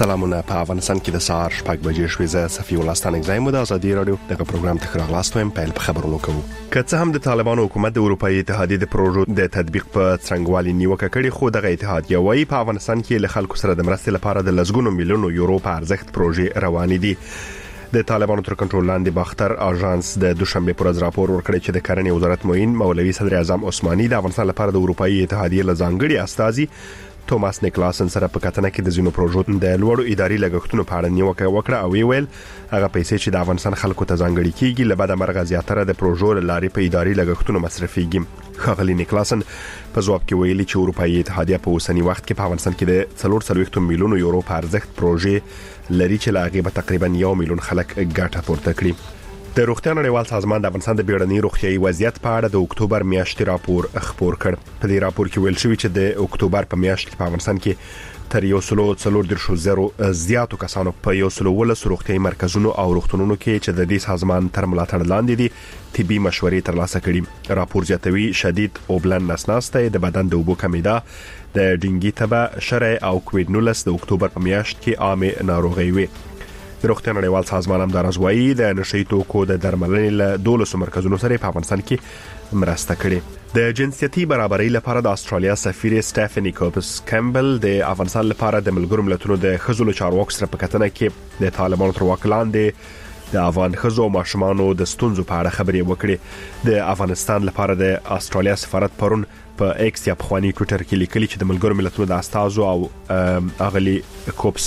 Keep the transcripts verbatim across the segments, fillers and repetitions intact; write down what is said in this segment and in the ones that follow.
سلامونه. په افغانستان کې د سهار شپږ بجې شوې. زه صفي الله ستانک زایم د ازادي رادیو دغه پروګرام ته راغلاست وایم. پیل په خبرونو کوو. که څه هم د طالبانو حکومت د اروپאי اتحادیې د پروژو د تطبیق په څنګهوالي نیوکه کړې، خو دغه اتحادیه وايي په افغانستان کې له خلکو سره د مرستې لپاره د لسګونو میلیونو یورو په ارزښت پروژې روانې دي. د طالبانو تر کنټرول لاندې باختر اژانس د دوشنبه پر ورځ راپور ورکړی چې د کرنې وزارت معین مولوي صدر اعظم عثماني د افغانستان لپاره د اروپאי اتحادیې لزانګړي استازي توماس نیکلاسن سره په کتنه کې د زینو پروژو د لوړو اداري لګښتونو په اړه نیوکه وکړه او ویل هغه پیسې چې د افغانستان خلکو ته ځانګړي کیږي له بده مرغه زیاتره د پروژو لارې په اداري لګښتونو مصرفيږي. خغلی نیکلاسن په ځواب کې ویلي چې اروپאי اتحادیه په اوسنی وخت کې په افغانستان کې د څلور سلويختو میلیونو یورو په ارزښت پروژې لري چې لاغي به تقریبا یو میلیون خلک ګټه پورته کړي. د روغتیا نړیوال سازمان د افغانستان د بیړني روغتیاي وضعیت په اړه د اکتوبر میاشتې راپور خپور کړ. په دې راپور کې ویل شوی چې د اکتوبر په میاشت کې په افغانستان کې تر یو سلو څلور درشو زرو زیاتو کسانو په یو سلو ولس روغتیاي مرکزونو او روغتونونو کې چې د دې سازمان تر ملاتړ لاندې دي طبي مشورې ترلاسه کړي. راپور زیاتوي شدید اوبلن نسناسته د بدن د اوبو کمیدا د ډینګي تبه شرع او کووید نولس د اکتوبر په میاشت کې عامه ناروغي وي. د روغتیا نړیوال سازمان هم د رضوایی د نشئی توکو د درملنې له دولسو مرکزونو سره په افغانستان کې مرسته کړې. د جنسيتي برابرۍ لپاره د استرالیا سفیر سټيفني کوپس کیمبل د افغانستان لپاره د ملګرو ملتونو د خزلو چارواکو سره په کتنه کې د طالبانو تر واک لاندې د افغان خزو او ماشومانو د ستونزو په اړه خبرې وکړې. د افغانستان لپاره د استرالیا سفارت پرون په ایکس یا په خواني ټوئیټر کې لیکلي چې د ملګرو ملتونو د استازو او اغلی کوپس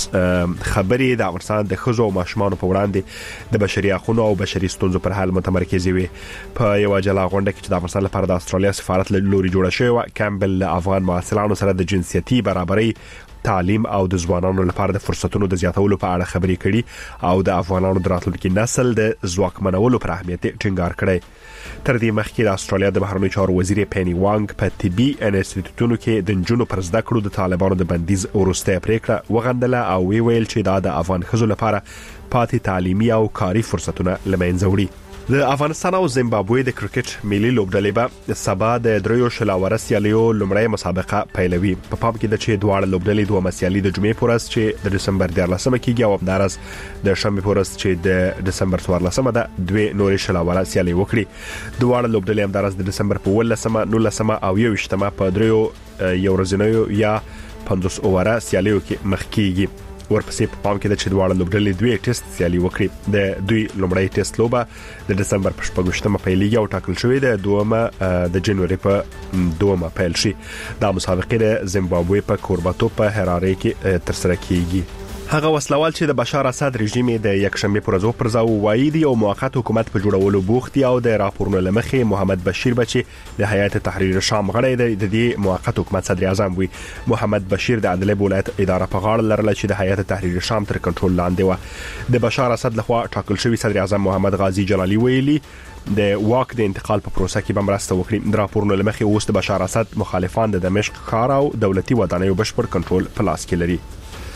خبرې د افغانستان د خزو او ماشومانو په وړاندې د بشري حقوقو او بشري ستونزو پر حل متمرکز وي. په یو جلا غونډه کې چې د افغانستان لپاره د استرالیا سفارت لوري جوړه شوی، کیمبل له افغان محصلانو سره د جنسيتي برابرۍ، تعلیم او د ځوانانو لپاره د فرصتونو د زیاتولو په اړه خبرې کړي او د افغانانو د راتلونکي نسل د ځواکمنولو پر اهمیت ټینګار کړی. تر دې مخکې د استرالیا د بهرنیو چارو وزیر پینی وانګ په طبي انسټیټیوټونو کې د جنونو پر زده کړو د طالبانو د بندیز ورسته پریکړه وغندله او وی ویل چې دا د افغان خزو لپاره پاتې تعلیمي او کاري فرصتونه لمنځه وړي. د افغانستان او زیمبابوې د کرکټ ملي لوبډلې به سبا د دریو شلاوره سیالیو لومړی مسابقه پیلوي. په پام کې د چې دواړه لوبډلې دوه مسیالي د جمعې پورز چې د دسمبر دیارلسمه کېږي او همدارس د شنبه پورز چې د دسمبر څوارلسمه ده دوه نورې شلاوره سیالي وکړي. دواړه لوبډلې همدارس د دسمبر په ولسمه، نولسمه او یوویشتمه په دریو یو ورځنیو یا پنځوس اووره سیالیو کې مخ کېږي. ورپسې په پام کې د چې دواړه لوبډلې دوه ټیسټ سیالي وکړي. د دوی لومړی ټیسټ لوبه د دسمبر په شپږمه پیلېږي او ټاکل شوې ده دومه د جنوري په دومه پیل شي. دا مسابقه د زیمبابوې په کورباتو په هراره کې تر سره کیږي. هغه وسلوال چې د بشار اسد رژیم د یکشنبه پر ورځ پرځاو وایي دی او موقت حکومت په جوړولو بوختي او د راپورونو لمخې محمد بشیر بچي د هیئت تحریر شام غړی دی. د دې موقت حکومت صدر اعظم وي. محمد بشیر د عدلیه ولایت اداره په غاړه لرله چې د هیئت تحریر شام تر کنټرول لاندې و. د بشار اسد لخوا ټاکل شوی صدر اعظم محمد غازی جلالی ویلي د واک د انتقال په پروسه کې به مرسته وکړي. د راپورونو لمخې اوس د بشار اسد مخالفان د دمشق ښار او دولتي ودانیو بشپړ کنټرول په لاس کې لري.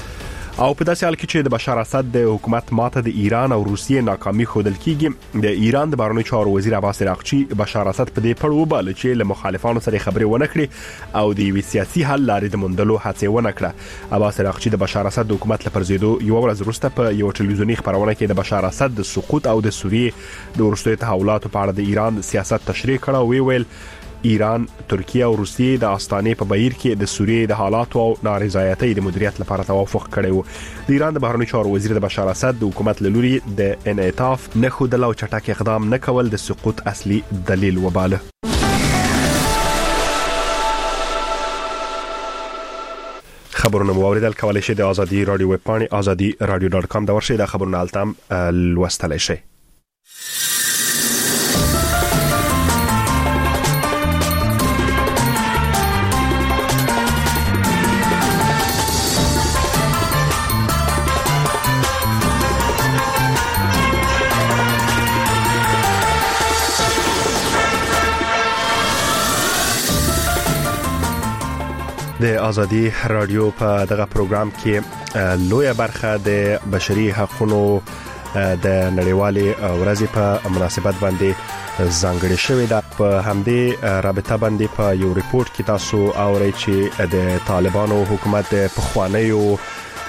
او په داسې حال کې چې د بشار اسد د حکومت ماته د ایران او روسیې ناکامي خودل کیږي، د ایران د بهرنیو چارو وزیر عباس عراقچی بشار اسد په دې پړ وباله چې له مخالفانو سره خبرې ونه کړي او د یو سیاسي حل لارې د موندلو هڅه ونه کړه. عباس عراقچی د بشار اسد د حکومت لپاره زیدو یو ورځ وروسته په یو ټلویزیونی خبرونه کې د بشار اسد د سقوط او د سوریې د وروستي تحولاتو په اړه د ایران سیاست تشریح کړه او وی ویل ایران، ترکیه او روسیې د استانې په بهیر کې د سوریې د حالاتو او نارضایتۍ د مدیریت لپاره توافق کړی و. د ایران د بهرنیو چارو وزیر د بشار اسد د حکومت له لوري د انعطاف نه خودل او چټک اقدام نه کول د سقوط اصلي دلیل وباله. خبرونه مو اوریدل کولای شئ د ازادي رادیو ویب پاڼې ازادي رادیو ډاټ کام دا ورشي د خبرونه التم لوستلای شئ. د ازادي رادیو په دغه پروګرام کې لویه برخه د بشري حقوقو د نړیوالې ورځې په مناسبت باندې ځانګړې شوې ده. په همدې رابطه باندې په یو ریپورت کې تاسو اورئ چې د طالبانو حکومت په خوانیو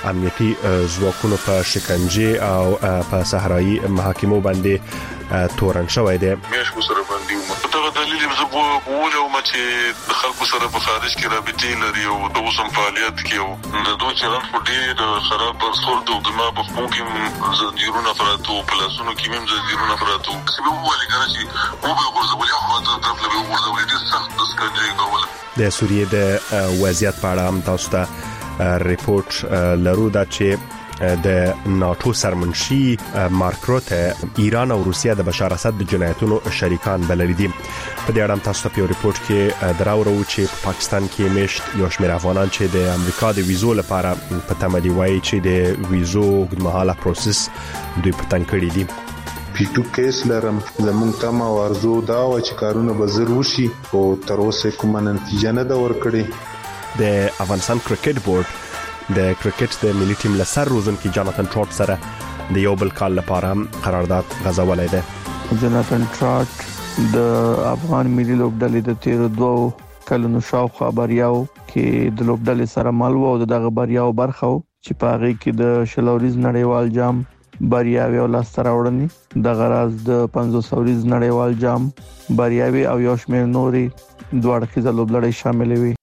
امنیتي ځواکونو په شکنجه او په صحرایي محاکمو باندې تورن شوی دی. میاشو سره باندې په دغه دلیل زه بوله او چې د خلکو سره په خارج کې رابطې لري او د اوسم فعالیت کې او د دوی چلند په ډېر خراب برخورد او د ما په خپل کې زنجیرونه پراتو پلاسونو کې هم زنجیرونه پراتو چې به ولې کنه چې مو به ورزولې خو ته طرف له ورزولې ډېر سخت دسکنجه کوله. د سوریې د وضعیت په اړه هم تاسو ته ریپورت لرو دا چې د ناتو سرمنشي مارک روته ایران او روسیه د بشار اسد د جنایتونو شریکان بللي دي. په دې اړه هم تاسو ته په ریپورت کې دراورو چې په پاکستان کې مشت یو شمېر افغانان چې د امریکا د ویزو لپاره په تمه دي وایي چې د ویزو اوږدمهاله پروسس دوی په تنګ کړی دي. پیټو کیس لرم زمونږ تمه او ارزو دا و چې کارونه به زر وشي او تر اوسه کومه نتیجه نه ده ورکړې. د افغانستان کرکټ بورډ د کرکټ د ملي ټیم له سر روزونکي جاناتن ټراټ سره د یو بل کال لپاره قرارداد غځولای دی. جاناتن ټراټ د افغان ملي لوبډلې د تیر دوه کلونو شاوخوا بریاو کې د لوبډلې سره مل وو او دغه بریاو برخه چې په هغه کې د شلوریز نړیوال جام بریاوي او لاسته راوړنې د غراز د پنځوس سوریز نړیوال جام بریاوي او یو شمېر نوري دوه اړخیزه لوبډلې شامل وي.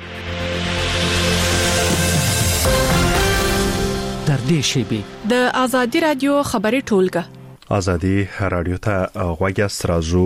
در دې شیبه د ازادي رادیو خبري ټولګه ازادي رادیو ته غوږی استرازو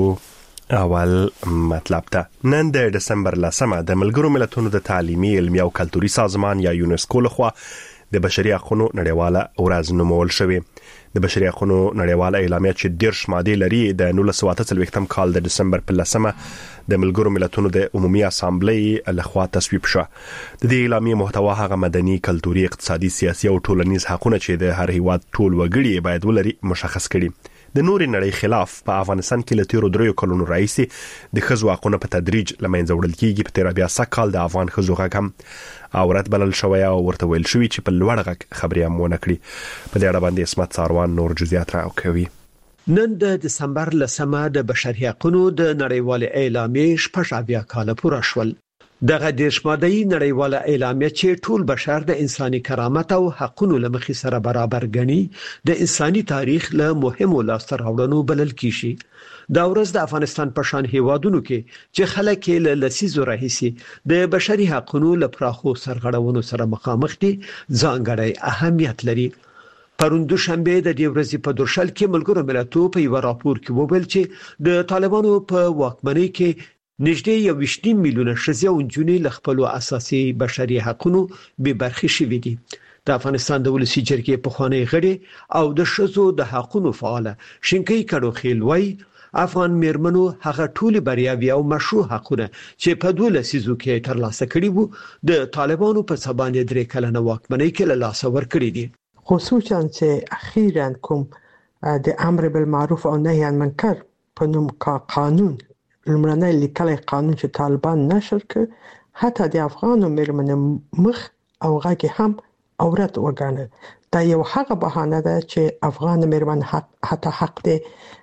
اول مطلب ته نن د دسمبر لسمه د ملګرو ملتونو د تعلیمي علمي او کلتوري سازمان یا یونسکو لخوا د بشري حقوقو نړیواله ورځ نومول شوې. د بشري حقوقو نړیواله اعلامیه چې ډېر شمادي لري د نولس سوه اته څلوېښتم کال د دسمبر په لسمه د ملګرو ملتونو د عمومي اسامبلې لخوا تصویب شو. د دې اعلامیې محتوا هغه مدني، کلتوري، اقتصادي، سیاسي او ټولنیز حقوقونه چې د هر هیواد ټول وګړي باید ولري مشخص کړي. د نوري نړۍ خلاف په افغانستان کې له تیرو دریو کلونو راهیسې د ښځو حقوقونه په تدریج له منځه وړل کېږي. په تیر بیا سږ کال د افغان ښځو غږ هم اورت بلل شوی او ورته ویل شوی چې په لوړ غږ خبرې هم ونه کړي. په دې اړه باندې اسمت ساروان نور جزئیات راکوي. نن د دسمبر لسمه د بشري حقوقو د نړیوال اعلامیې شپږ اویا کال پوره شول. دغه د شمادي نړیواله اعلامیه چې ټول بشر د انساني کرامت او حقوقو لمخې سره برابر ګڼي د انساني تاریخ له مهمو لاسته راوړنو بلل کیږي. دا ورځ د افغانستان په شان هیوادونو کې چې خلک له لسیزو راهیسي د بشري حقوقو لپاره سرغړونو سره مخامخ دي ځانګړی اهمیت لري. پروند دوشنبه د دې ورځې په درشل کې ملګرو ملتونو په یو راپور کې وویل چې د طالبانو په واکمنۍ کې نږدې یو ویشت میلیونه ښځې او نجونې له خپل اساسي بشري حقوقو به برخې شوي دي. د افغانستان د ولسی جرګې په خوانی غړي او د ښځو د حقوقو فعال شینکۍ کډوخیل وای افغان میرمنو هغه ټول بریاوي او مشروع حقوقونه چې په دوه لسیزو کې ترلاسه کړي وو د طالبانو په سبانه درې کلنه واکمنۍ کې له لاس ور کړی دي. خصوصا چې اخیرا کوم د امر بالمعروف او نهي عن المنکر په نوم قانون لمړنۍ لیکلي قانون چې طالبان نشر کړ حتی د افغانو میرمنو مخ او غږی هم اورت وګڼل. دا یو هغه بهانه ده چې افغان میرمن حتی حق دی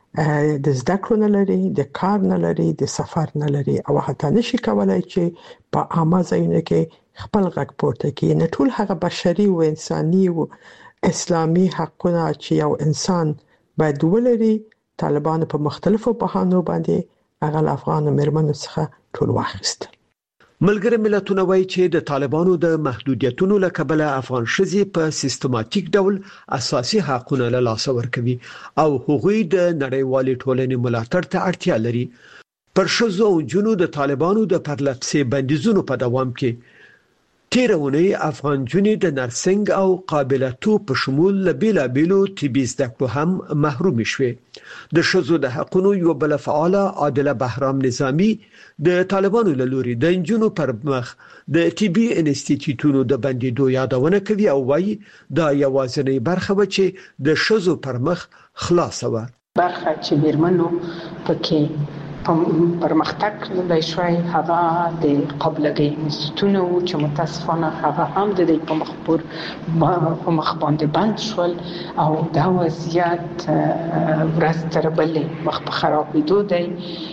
د زده کړو نه لري، د کار نه لري، د سفر نه لري او حتی نشي کولای چې په عامه ځایونو کې خپل غږ پورته کړي. نه ټول هغه بشري او انساني او اسلامي حقونه چې یو انسان باید ولري طالبان په مختلفو بهانو باندې هغه افغان میرمنو څخه ټول واخیست. ملګری ملتونه وایي چې د طالبانو د محدودیتونو له کبله افغان ښځې په سیستماتیک ډول اساسي حقوقونه له لاسه ورکوي او هغوی د نړیوالې ټولنې ملاتړ ته اړتیا لري. پر ښځو او نجونو د طالبانو د پرلپسې بندیزونو په دوام کې تیرونی افغان جونې د نرسنګ او قابلیتو په شمول له بیلابیلو طبي زده کړو هم محروم شوې. د ښځو د حقوقو یو بل فعال عادله بهرام نظامی د طالبانو له لوري د انجونو پر مخ د طبي انسټیټیوټونو د بندیدو یادونه کوي او وایي دا یوازینی برخه و چې د ښځو پر مخ خلاصه و. برخه چې میرمنو پکې پرمختګ کړی شوی هغه د قابلګۍ انسټیټونو چې متاسفانه هغه هم د دې په مخ پر په مخ باندې بند شول او دا وضعیت ورځ تر بلې مخ په خرابېدو دی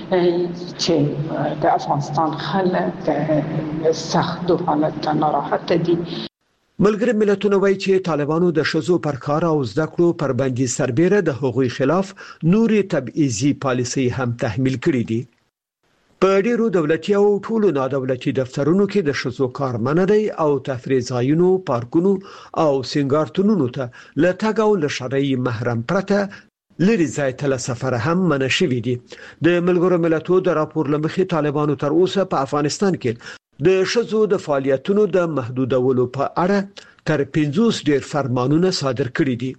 چې د افغانستان خلک د سختو حالت ناراحت دي. ملګری ملتونه وایي چې طالبانو د شذو پر کار او زده کړو پر بندي سربېره د حقوقي خلاف نوري تبعیضي پالیسي هم تحمیل کړې دي. په ډیرو دولتي او ټولو نادولتي دفترونو کې د شذو کار منع دی او تفریح ځایونو، پارکونو او سنگارتونونو ته لټګ او لشرعي محرم پرته لري ځای ته سفر هم منع شوی دی. د ملګرو ملتونو د راپور لمخې طالبانو تر اوسه په افغانستان کې د شذو د فعالیتونو د محدودولو په اړه تر پنځوس ډیر فرمانونه صادر کړي دي.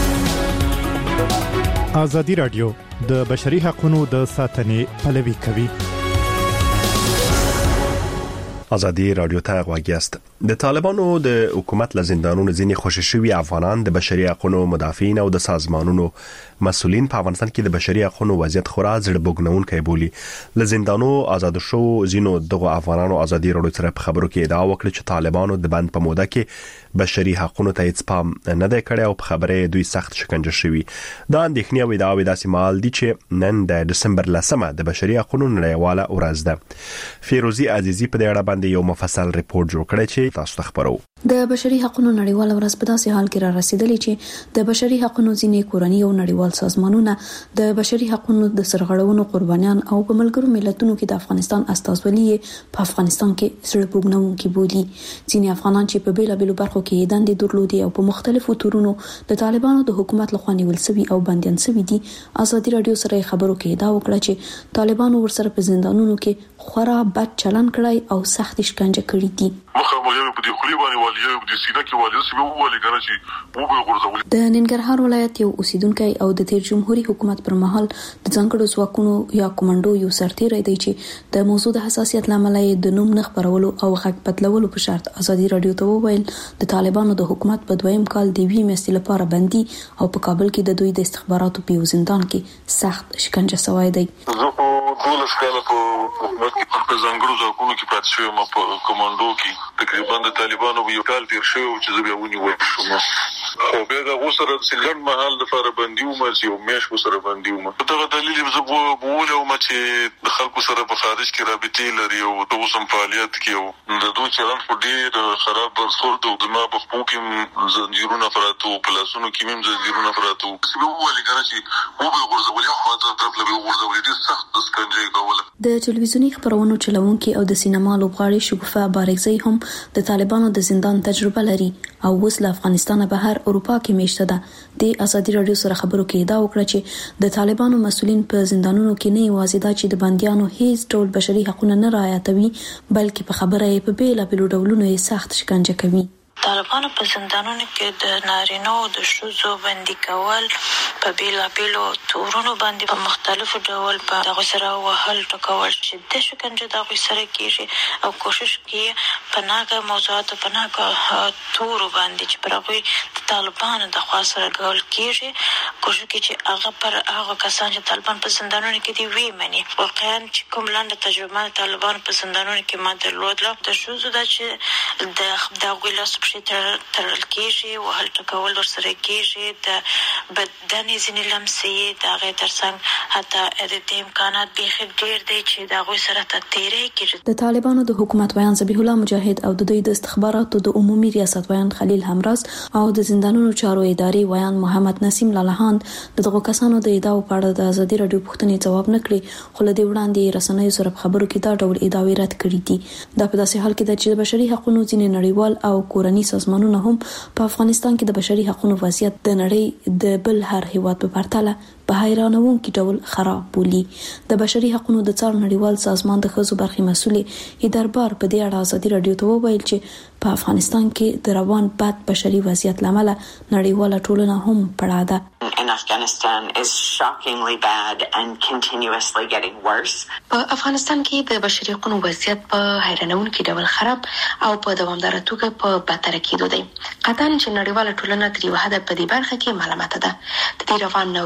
ازادي رادیو د بشري حقوقو د ساتنې پلوي کوي. ازادي رادیو ته غواګیاست. د طالبانو د حکومت له زندانونو ځینې خوشی شوی افغانان د بشري حقوقو مدافعین او د سازمانونو مسؤلین په افغانستان کې د بشري حقوقو وضعیت خورا زړه بوګنونکی بولی. له زندانو آزاد شو ځینو دغه افغانانو ازادي رادیو سره په خبرو کې ادعا وکړه چې طالبانو د بند په موده کې بشري حقوقو ته هیڅ پام نه دی کړی او په خبره دوی سخت شکنجه شوی. دا اندېښنې او ادعاوې داسې مال دي چې نن د دسمبر لسمه د بشري حقوقو نړیواله ورځ ده. فیروزی عزیزی په دې اړه باندې یو مفصل ریپورت جوړ کړی چې تاسو ته خبرو. د بشري حقوقو نړیواله ورځ په داسې حال کې را رسیدلې چې د بشري حقوقو ځینې کورنۍ او نړیوال سازمانونه د بشري حقوقو د سرغړونو قربانیان او په ملګرو ملتونو کې د افغانستان استازولي په افغانستان کې سره بوګنونکي بولي. ځینې افغانان چې په بیلا بیلو برخو کې دندې درلودي او په مختلفو تورونو د طالبانو د حکومت لخوا نیول شوي او بندیان شوي دي، ازادي رادیو سره خبرو کې ادعا وکړه چې طالبانو ورسره په زندانونو کې خورا بد چلن کړی او سخت شکنجه کړي دي. د ننګرهار ولایت یو اوسیدونکو او د تیر جمهوریت حکومت پر مهال د ځانګړو ځواکونو یا کمانډو یو سرتیری دی چې د موضوع د حساسیت لامل د نوم نه خبرولو او غږ بدلولو په شرط ازادي رادیو ته وویل د طالبانو د حکومت په دویم کال د وی میاشتې لپاره بندي او په کابل کې د دوی د استخباراتو په زندان کې سخت شکنجه شوی دی. دولس کاله په حکومت کې په ځانګړو ځواکونو کې پاتې شوم، په کمانډو کې تقریبا د طالبانو یو کال تیر شوی چې زه بیا ونیول شوم. خو بیا د غوسره سلګن محل د فار بندي او مې یو مېش وسره بندي او په دغه دلیل زه بوله او چې د خلکو سره په خارج کې رابطې لري او د اوسم فعالیت کې او د دوی چلن خو ډېر خراب برخورد او د ما په خپل کې زنجیرونه فراتو پلاسونو کې مم زنجیرونه فراتو چې وولې کنه چې وو به ورزولې خو ته طرف له ورزولې دي سخت سکنجه کوله. د ټلویزیونی خبرونو چلونکي او د سینما لوبغاړي شګوفه بارکزی هم د طالبانو د زندان تجربه لري او اوس له افغانستان بهر اروپا کې میشته ده. د ازادي رادیو سره خبرو کې ادعا وکړه چې د طالبانو مسؤلین په زندانونو کې نه یوازې دا چې د بنديانو هیڅ ډول بشري حقوق نه رعایتوي بلکې په خبره یې په بیل بیل ډولونو یې سخت شکنجه کوي. طالبانو په زندانونو کې د نارینه او د ښځو بندي کول په بیلا بیلو تورونو باندې په مختلفو ډول په دغه سره وهل ټکول چې د شکنجه دغه سره کیږي او کوشش کوي په ناګه موضوعات په ناګه تورو باندې چې پر هغه طالبانو د خاص سره ګول کیږي کوشش کوي چې هغه پر هغه کسان چې طالبان په زندانونو کې دی وی مني. واقعا چې کوم لاندې تجربه طالبان په زندانونو کې ما درلودله د ښځو د چې د دغه لاس ترل کېږي او هل ټکول ورسره کېږي د بدن ځینې لمسې د هغې ترڅنګ حتی د امکانات بیخي ډېر دی چې د هغوی سره تیری کېږي. د طالبانو د حکومت ویان ذبیح الله مجاهد او د دوی د استخباراتو د عمومي ریاست ویان خلیل همراز او د زندانونو چارو ادارې ویان محمد نسیم لالهاند دغه کسانو د ادعاو په اړه د ازادي رادیو پوښتنې ځواب نه کړي، خو له دې وړاندې رسنیو سره په خبرو کې دا ډول ادعاوې رد کړي دي. دا په داسې حال کې ده چې د بشري حقوقو ځینې نړیوال او کورنۍ سازمانونه هم په افغانستان کې د بشري حقوقو وضعیت د نړۍ د بل هر هیواد په پرتله په حیرانوونکي ډول خراب بولي. د بشري حقوقو د څار نړیوال سازمان د ښځو برخې مسؤلې اداربار په دې اړه ازادي رادیو ته وویل چې په افغانستان کې د روان بد بشري وضعیت لامل نړیواله ټولنه هم پړه ده. In Afghanistan is shockingly bad and continuously getting worse. په افغانستان کې د بشري حقوقو وضعیت په حیرانوونکي ډول خراب او په دوامداره توګه په بدتر کېدو دی. قطعاً چې نړیواله ټولنه تر یو حده په دې برخه کې ملامت ده. د دې روان ناورین په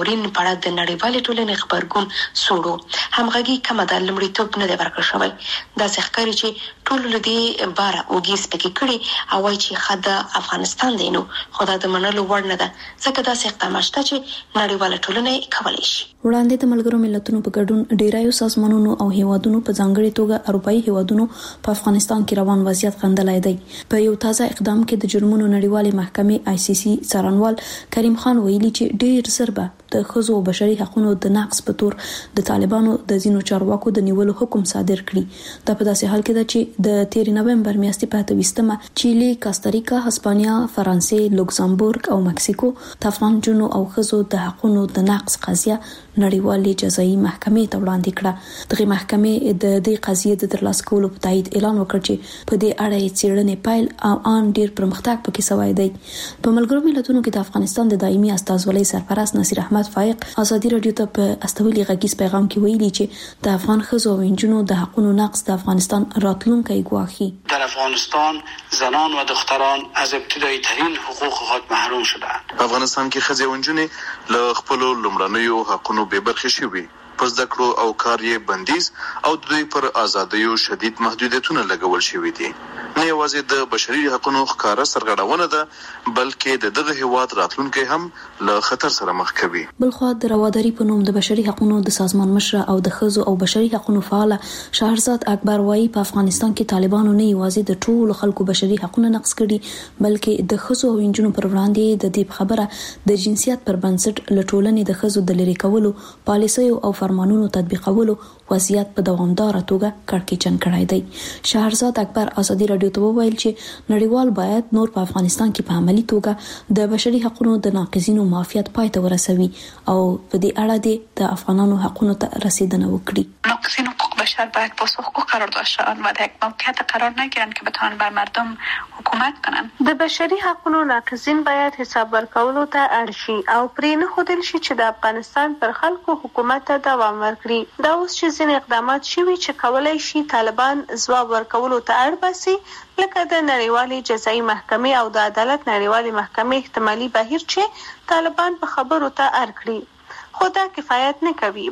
اړه د نړیوالې ټولنې خبرګون سوړو همغږي کومه د لمړیتوب نه دی ورکړل شوی. دا ښکاري چې ټول لدی بار اوګیس پکې کړي او وايي چې خدای افغانستان دی نو خدای د منلو وړ نه ده ځکه دا څه اقدامات چې نړیواله ټولنه کولی شي. وړاندې د ملګرو ملتونو په ګډون ډیرایو سازمانونو او هیوادونو په ځانګړي توګه اروپאי هیوادونو په افغانستان کې روان وضعیت غندلای دی. په یو تازه اقدام کې د جرمونو نړیوالې محکمې آی سی سی څارنوال کریم خان ویلي چې ډیر زربه د ښځو او بشري حقوقو د نقض په تور د طالبانو د ځینو چارواکو د نیولو حکم صادر کړي. دا په داسې حال کې ده چې د تیر نومبر میاشتې په اتويستمه چيلي، کاستاریکا، هسپانیا، فرانسې، لوکزامبورګ او مکسیکو د افغان جنو او ښځو د حقوقو د نقض قضیه نړیوالې جزایي محکمې ته وړاندې کړه. دغه محکمې د دې قضیې د ترلاسه کولو په تایید اعلان وکړ چې په دې اړه یې څېړنې پیل او ان ډیر پرمختګ پکې شوی دی. په ملګرو ملتونو کې د افغانستان د دایمي استازولۍ سرپرست نصیر احمد فائق ازادي رادیو ته په استویلي غږیز پیغام کې ویلي چې د افغان ښځو او نجونو د حقوقو نقض د افغانستان راتلونکي ګواښي. در افغانستان زنان و دختران از ابتدایی ترین حقوق خود محروم شدند. په افغانستان کې ښځې او نجونې له خپل لومړنیو حقوقو بې برخې شوي. په زده کړو او کار یې بندیز او د دوی پر ازادیو شدید محدودیتونه لګول شوي دي. نه یوازې د بشري حقوقو ښکارا سرغړونه ده بلکې د دغه هیواد راتلونکي هم له خطر سره مخ کوي. بلخو د رواداري په نوم د بشري حقوقو د سازمان مشر او د ښځو او بشري حقوقو فعال شهرزاد اکبر وایي په افغانستان کې طالبانو نه یوازې د ټولو خلکو بشري حقوقو نقض کړي بلکې د ښځو او نجونو پر وړاندې د دې خبره د جنسیت پر بنسټ لټولنې د ښځو د لری کولو پالیسیو او فرمانونو تطبیقولو وضعیت په دوامداره توګه کړکېچن کړای دی. شهرزاد اکبر ازادي رادیو ته وویل چې نړیوال باید نور په افغانستان کې په عملی توګه د بشري حقوقو د ناقضینو معافیت پای ته ورسوي او په دې اړه د افغانانو حقوقو ته رسیدنه وکړي. ناقضین حقوق بشر باید پاسخگو قرار داشته شوند و در یک موقعیت قرار نگیرند که بتوانند بر مردم حکومت کنند. د بشري حقوقو ناقضین باید حساب ورکولو ته اړ شي او پرې نه ښودل شي چې د افغانستان پر خلکو حکومت ته دوام ورکړي. دا اوس چې ځینې اقدامات شوي چې کولای شي طالبان ځواب ورکولو ته اړ باسي لکه د نړیوالې جزایي محکمې او د عدالت نړیوالې محکمې احتمالي بهیر چې طالبان په خبرو ته اړ کړي. خو دا کفایت نه کوي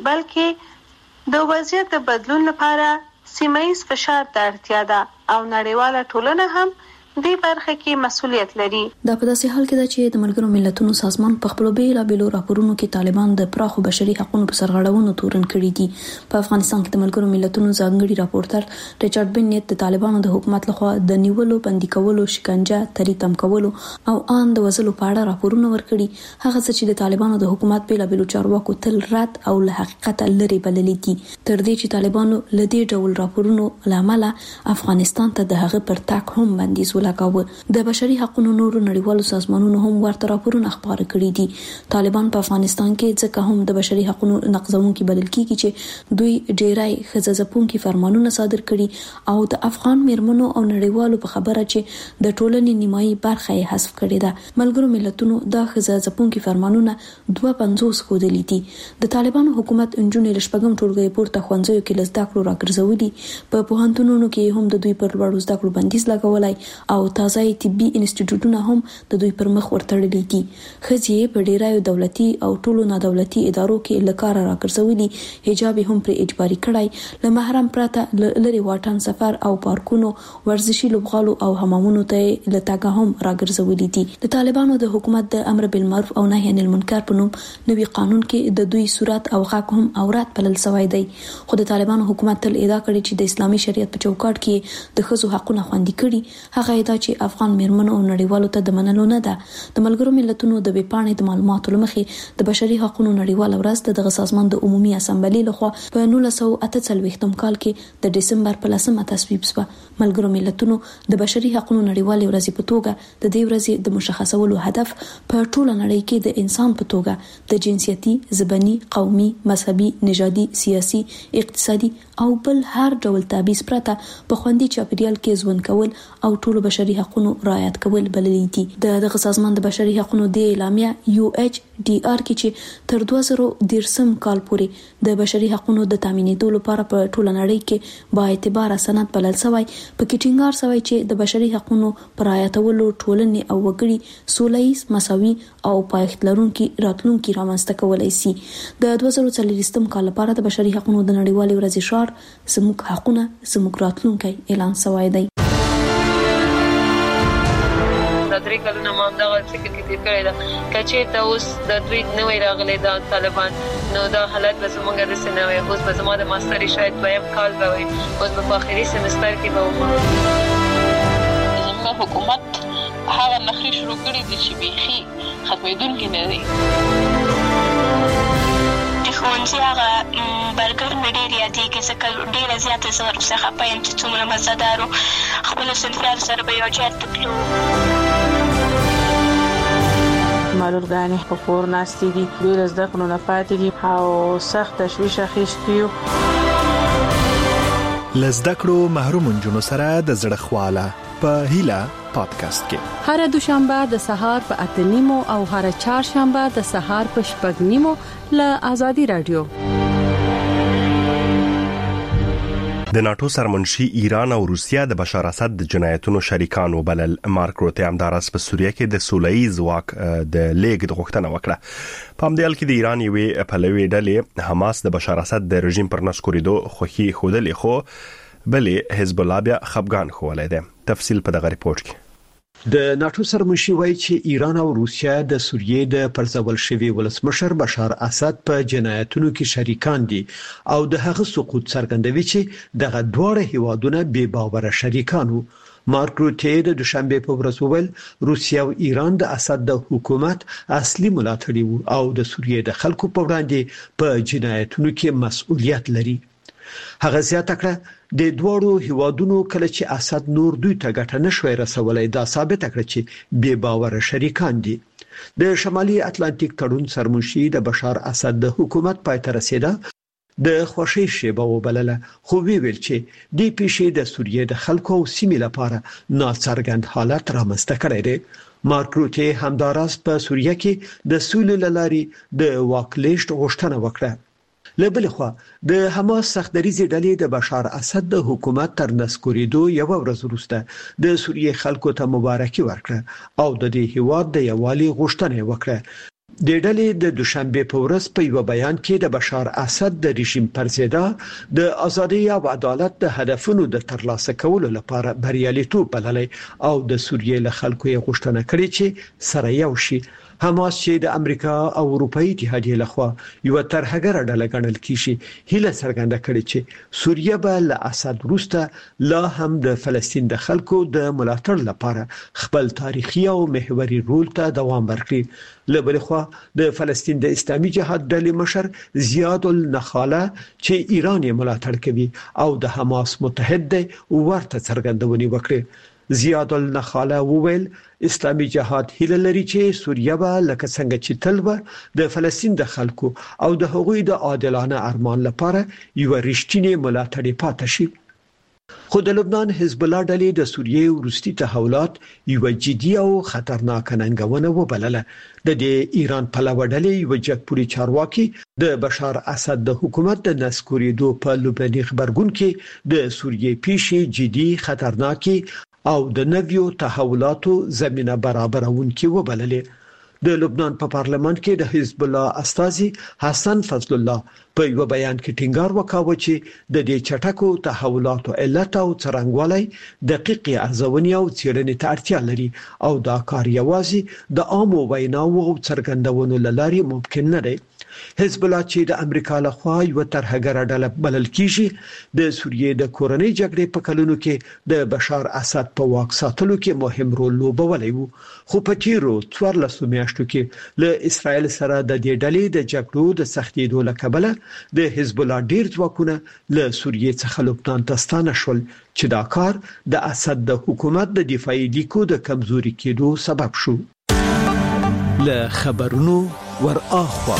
بلکې د وضعیت د بدلون لپاره سیمه‌ایز فشار ته اړتیا ده او نړیواله ټولنه هم دې برخه کې مسؤلیت لري. دا په داسې حال کې ده چې د ملګرو ملتونو سازمان په خپل بیلابېلو راپورونو کې طالبان د پراخو بشري حقوقو په سرغړونو تورن کړي دي. په افغانستان کې د ملګرو ملتونو ځانګړي راپورټر ریچارډ بنیت د طالبانو د حکومت لخوا د نیولو، بندي کولو، شکنجه، تریتم کولو او ان د وژلو په اړه راپورونه ورکړي. هغه څه چې د طالبانو د حکومت بیلابېلو چارواکو تل رد او له حقیقت لري بللي دي تر دې چې طالبانو لدې ډول راپورونو لامل افغانستان ته د هغه پر تاک هم بندیز لګاوه. د بشري حقوقو نورو نړیوالو سازمانونو هم ورته راپورونه خبره کړي دي. طالبان په افغانستان کې ځکه هم د بشري حقوقو نقضونکي بلل کیږي چې دوی ډیرای خزځپونکي فرمانونه صادر کړي او د افغان میرمنو او نړیوالو په خبره چې د ټولنې نیمایي برخه یې حذف کړې ده. ملګرو ملتونو د خزځپونکي فرمانونه دوه پنځوس خودلې دي. د طالبانو حکومت انجونې لشپګم ټولګي پورته خوندزیو کې لزدا کړو راګرځولي. په پوهنتونونو کې هم د دوی پر لوړو زده کړو بندیز لګولای او تازه طبي انسټیټیوټونه هم د دوی پر مخ ورتړلي دي. ښځې په ډیرایو دولتي او ټولو نادولتي ادارو کې لکاره راګرځولي. حجاب هم پر اجباري کړای. له محرم پرته لری واټن سفر او پارکونو، ورزشي لوبغالو او حمامونو ته لټاګه هم راګرځولي دي. د طالبانو د حکومت د امر بالمعروف او نهي عن المنکر په نوم نوي قانون کې د دوی صورت او حق هم اورات بلل شوی دی. خو د طالبانو حکومت تل ادعا کړې چې د اسلامي شریعت په چوکاټ کې د ښځو حقونه خوندي کړي. هغه ادعا چې افغان میرمنو او نړیوالو ته د منلو نه ده. د ملګرو ملتونو د ویبپاڼې د معلوماتو لمخې د بشري حقوقو نړیواله ورځ د دغه سازمان د عمومي اسامبلې لخوا په نولس سوه اته څلوېښتم کال کې د دسمبر په لسمه تصویب شوه. ملګرو ملتونو د بشري حقوقو نړیوالې ورځ په توګه د دې ورځې د مشخصولو هدف په ټوله نړۍ کې د انسان په توګه د جنسيتي، ژبني، قومي، مذهبي، نژادي، سیاسي، اقتصادي او بل هر ډول تبعیض پرته په خوندي چاپیریال کې ژوند کول او ټولو بشري حقوقو رعایت کول بللي دي. د سازمان د بشري حقوقو د اعلامیه یو ایچ ډي آر کې چې تر دوه زره دیرشم کال پورې د بشري حقوقو د تامینېدو لپاره په ټوله نړۍ کې با اعتبار سند بلل شوی، په کې ټینګار شوی چې د بشري حقوقو پر رعایتولو ټولنې او وګړي سولهییز، مساوي او پایښت لرونکي راتلونکي رامنځته کولای شي. د دوه زره څلوېښتم کال لپاره د بشري حقوقو د نړیوالې ورځې شعار زموږ حقونه زموږ راتلونکی اعلان شوی دی. درې کلونه ما دغه فکر کې تیر کړی دا کچې ته اوس د دوی نوې راغلي دا طالبان نو دا حالت به زموږ د سنوي اوس به زموږ د ماستري شاید دویم کال به وي، اوس په اخري سمستر کې به وو. زموږ حکومت هغه نخري شروع کړی دي چې بيخي ختمېدونکي نه دي. ښوونځي هغه برګر مې ډېر یادېږي ځکه ډېره زیاته زه ورڅخه خفه یم چې څومره مزهدار و. خپلو صنفیانو سره به یو ځای ته تلو. معلولګانې په کور ناستې دي، ډېر زده کړو نه پاتې دي او سخت تشویش اخیستی یو. له زده کړو محروم نجونو سره د زړه خواله په هیله پادکاسټ کې هر دوشنبه د سهار په اته نیمو او هر چهارشنبه د سهار په شپږ نیمو له آزادي رادیو. د ناتو سرمنشي ایران او روسیا د بشار اسد د جنایتونو شریکان وبلل. مارک روته همدارس په سوریه کې د سولهییز واک د لیګ د غوښتنه وکړه. په همدې حال کې د ایران یوې پلوي ډلې حماس د بشار اسد د رژیم پر نسکوریدو خوخي خودلې خو بلې حزب الله بیا خفګان خولای دی. تفصیل په دغه ریپورت کې. د ناتو سرمنشي وایي چې ایران او روسیا د سوریې د پرځول شوی ولسمشر بشار اسد په جنایتونو کې شریکان دي او د هغه سقوط څرګندوي چې دغه دواړه هیوادونه بې باوره شریکان وو. مارک روته د دوشنبه په ورځ وویل روسیا او ایران د اسد د حکومت اصلي ملاتړي وو او د سوریې د خلکو په وړاندې په جنایتونو کې مسؤلیت لري. هغه زیاته کړه د دوړو هیوادونو کله چې اسد نور دوی ته ګټه نشوي رسولای دا ثابت کړ چې بې باور شریکان دي. د شمالي اتلانتیک تړون سرمنشي د بشار اسد د حکومت پای ته رسیده د خوشي شیبه وبلله، خو ویل چې د پیښې د سوریې د خلکو او سیمې لپاره ناڅرګند حالت رامنځته کړی دی. مارک روته همدارس په سوریه کې د سولې لارې د واکلیشت غوښتنه وکړه. لبل خو د حماس سختدریزي ډلې د بشار اسد د حکومت تر نسکوریدو یو ورځ وروسته د سوریې خلکو ته مبارکي ورکړه او د دې هیواد د یووالي غوښتنه وکړه. د ډلې د دوشنبه په ورځ په یو بیان کې د بشار اسد د رژیم پر ضد د ازادي او عدالت د هدفونو د ترلاسه کولو لپاره بریالیتوب بللی او د سوریې له خلکو یې غوښتنه کړې چې سره یو شي. حماس چې د امریکا او اروپאי اتحادیه لخوا یو ترهګر ډله ګڼل کیږي هله څرګنده کړې چې سوریه به له اسد وروسته لا هم د فلسطین د خلکو د ملاتړ لپاره خپل تاریخي او محوري رول ته دوام ورکړي. لبل خو د فلسطین د اسلامي جهاد ډلې مشر زیاد النخاله چې ایران یې ملاتړ کوي او د حماس متحد دی ورته څرګندونې وکړي. زیاد النخاله وویل اسلامي جهاد هیله لري چې سوریه به لکه څنګه چې تل د فلسطین د خلکو او د هغوی د عادلانه ارمان لپاره یو رښتینی ملاتړ پاتې شي. خو د لبنان حزب الله ډلې د سوریې وروستي تحولات یو جدي او خطرناک ننګونه وبلله. د دې ایران په لور ډلې یو جګپوري چارواکي د بشار اسد د حکومت د نسکوریدو په لبناني خبرګون کې د سوریې پیښې جدي خطرناکي او د نویو تحولاتو زمينه برابرونکي وبللې. د لبنان په پارلمان کې د حزب الله استازي حسن فضل الله په یو بیان کې ټینګار وکاوه چې د دې چټکو تحولاتو علت او څرنګوالي دقیق ارزونې او څېړنې ته اړتیا لري او دا کار یوازې د عامو ویناوو او څرګندونو لاري ممکن نه دی. حزب الله چې د امریکا لخوا یو ترهګر ډله بلل کیږي د سوریې د کورنۍ جګړې په کلونو کې د بشار اسد په واک ساتلو کې مهم رول لوبولی وو، خو په تیرو څوارلسو میاشتو کې له اسرائیل سره د دې ډلې د جګړو د سختېدو له کبله د حزب الله ډیر ځواکونه له سوریې څخه لبنان ته ستانه شول چې دا کار د اسد د حکومت د دفاعي لیکو د کمزوري کېدو سبب شو. له خبرونو ور اخوا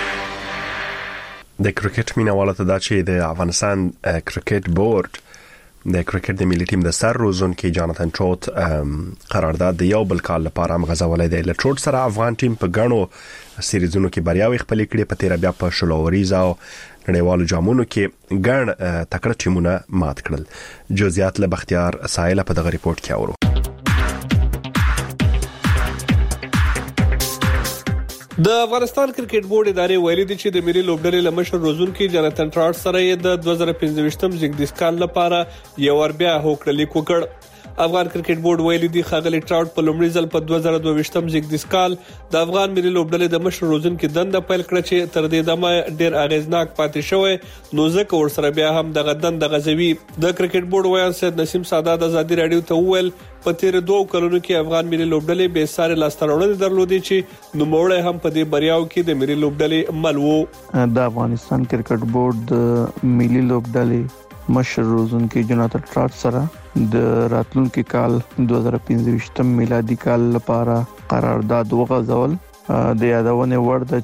د کرکټ مینوالو ته دا چې د افغانستان کرکټ بورډ د کرکټ د ملي ټیم د سر روزونکي جاناتان ټروټ قرارداد د یو بل کال لپاره مغزولې دی. له ټروټ سره افغان ټیم په غنو سیریزونو کې بریاوي خپل کړي، په تیر بیا په شلوریز او نړیوالو جامونو کې ګڼ تکړه ټیمونه مات کړل. جزئیات له بختیار سایل په دغه ریپورت کې اورو. د افغانستان کرکټ بورډ ادارې ویلي دي چې د ملي لوبډلې لمشر روزونکي جاناتان ټراټ سره د دوه زره پنځه زیږدیز کال لپاره یو ور بیا هوکړه لیک وکړ. افغان کرکټ بورډ ویلي دي ښاغلي ټراټ په لومړي ځل په دوه زره دوه زیږدیز کال د افغان ملي لوبډلې د مشر روزونکي دنده پیل کړه چې تر دې دمه ډیر اغیزناک پاتې شوی، نو ځکه ورسره بیا هم دغه دنده غزوي. د کرکټ بورډ ویان سید نسیم سادات ازادي رادیو ته وویل په تیر دوه کلونو کې افغان ملي لوبډلې به ساري لاستراوړنې درلودي چې نوموړی هم په دې بریاو کې د ملي لوبډلې مل وو. د افغانستان کرکټ بورډ د ملي لوبډلې مشر روزونکي جاناتان ټراټ سره د راتلونکي کال دوه زره پنځه میلادي کال لپاره قرارداد وغځول. د یادونه ورده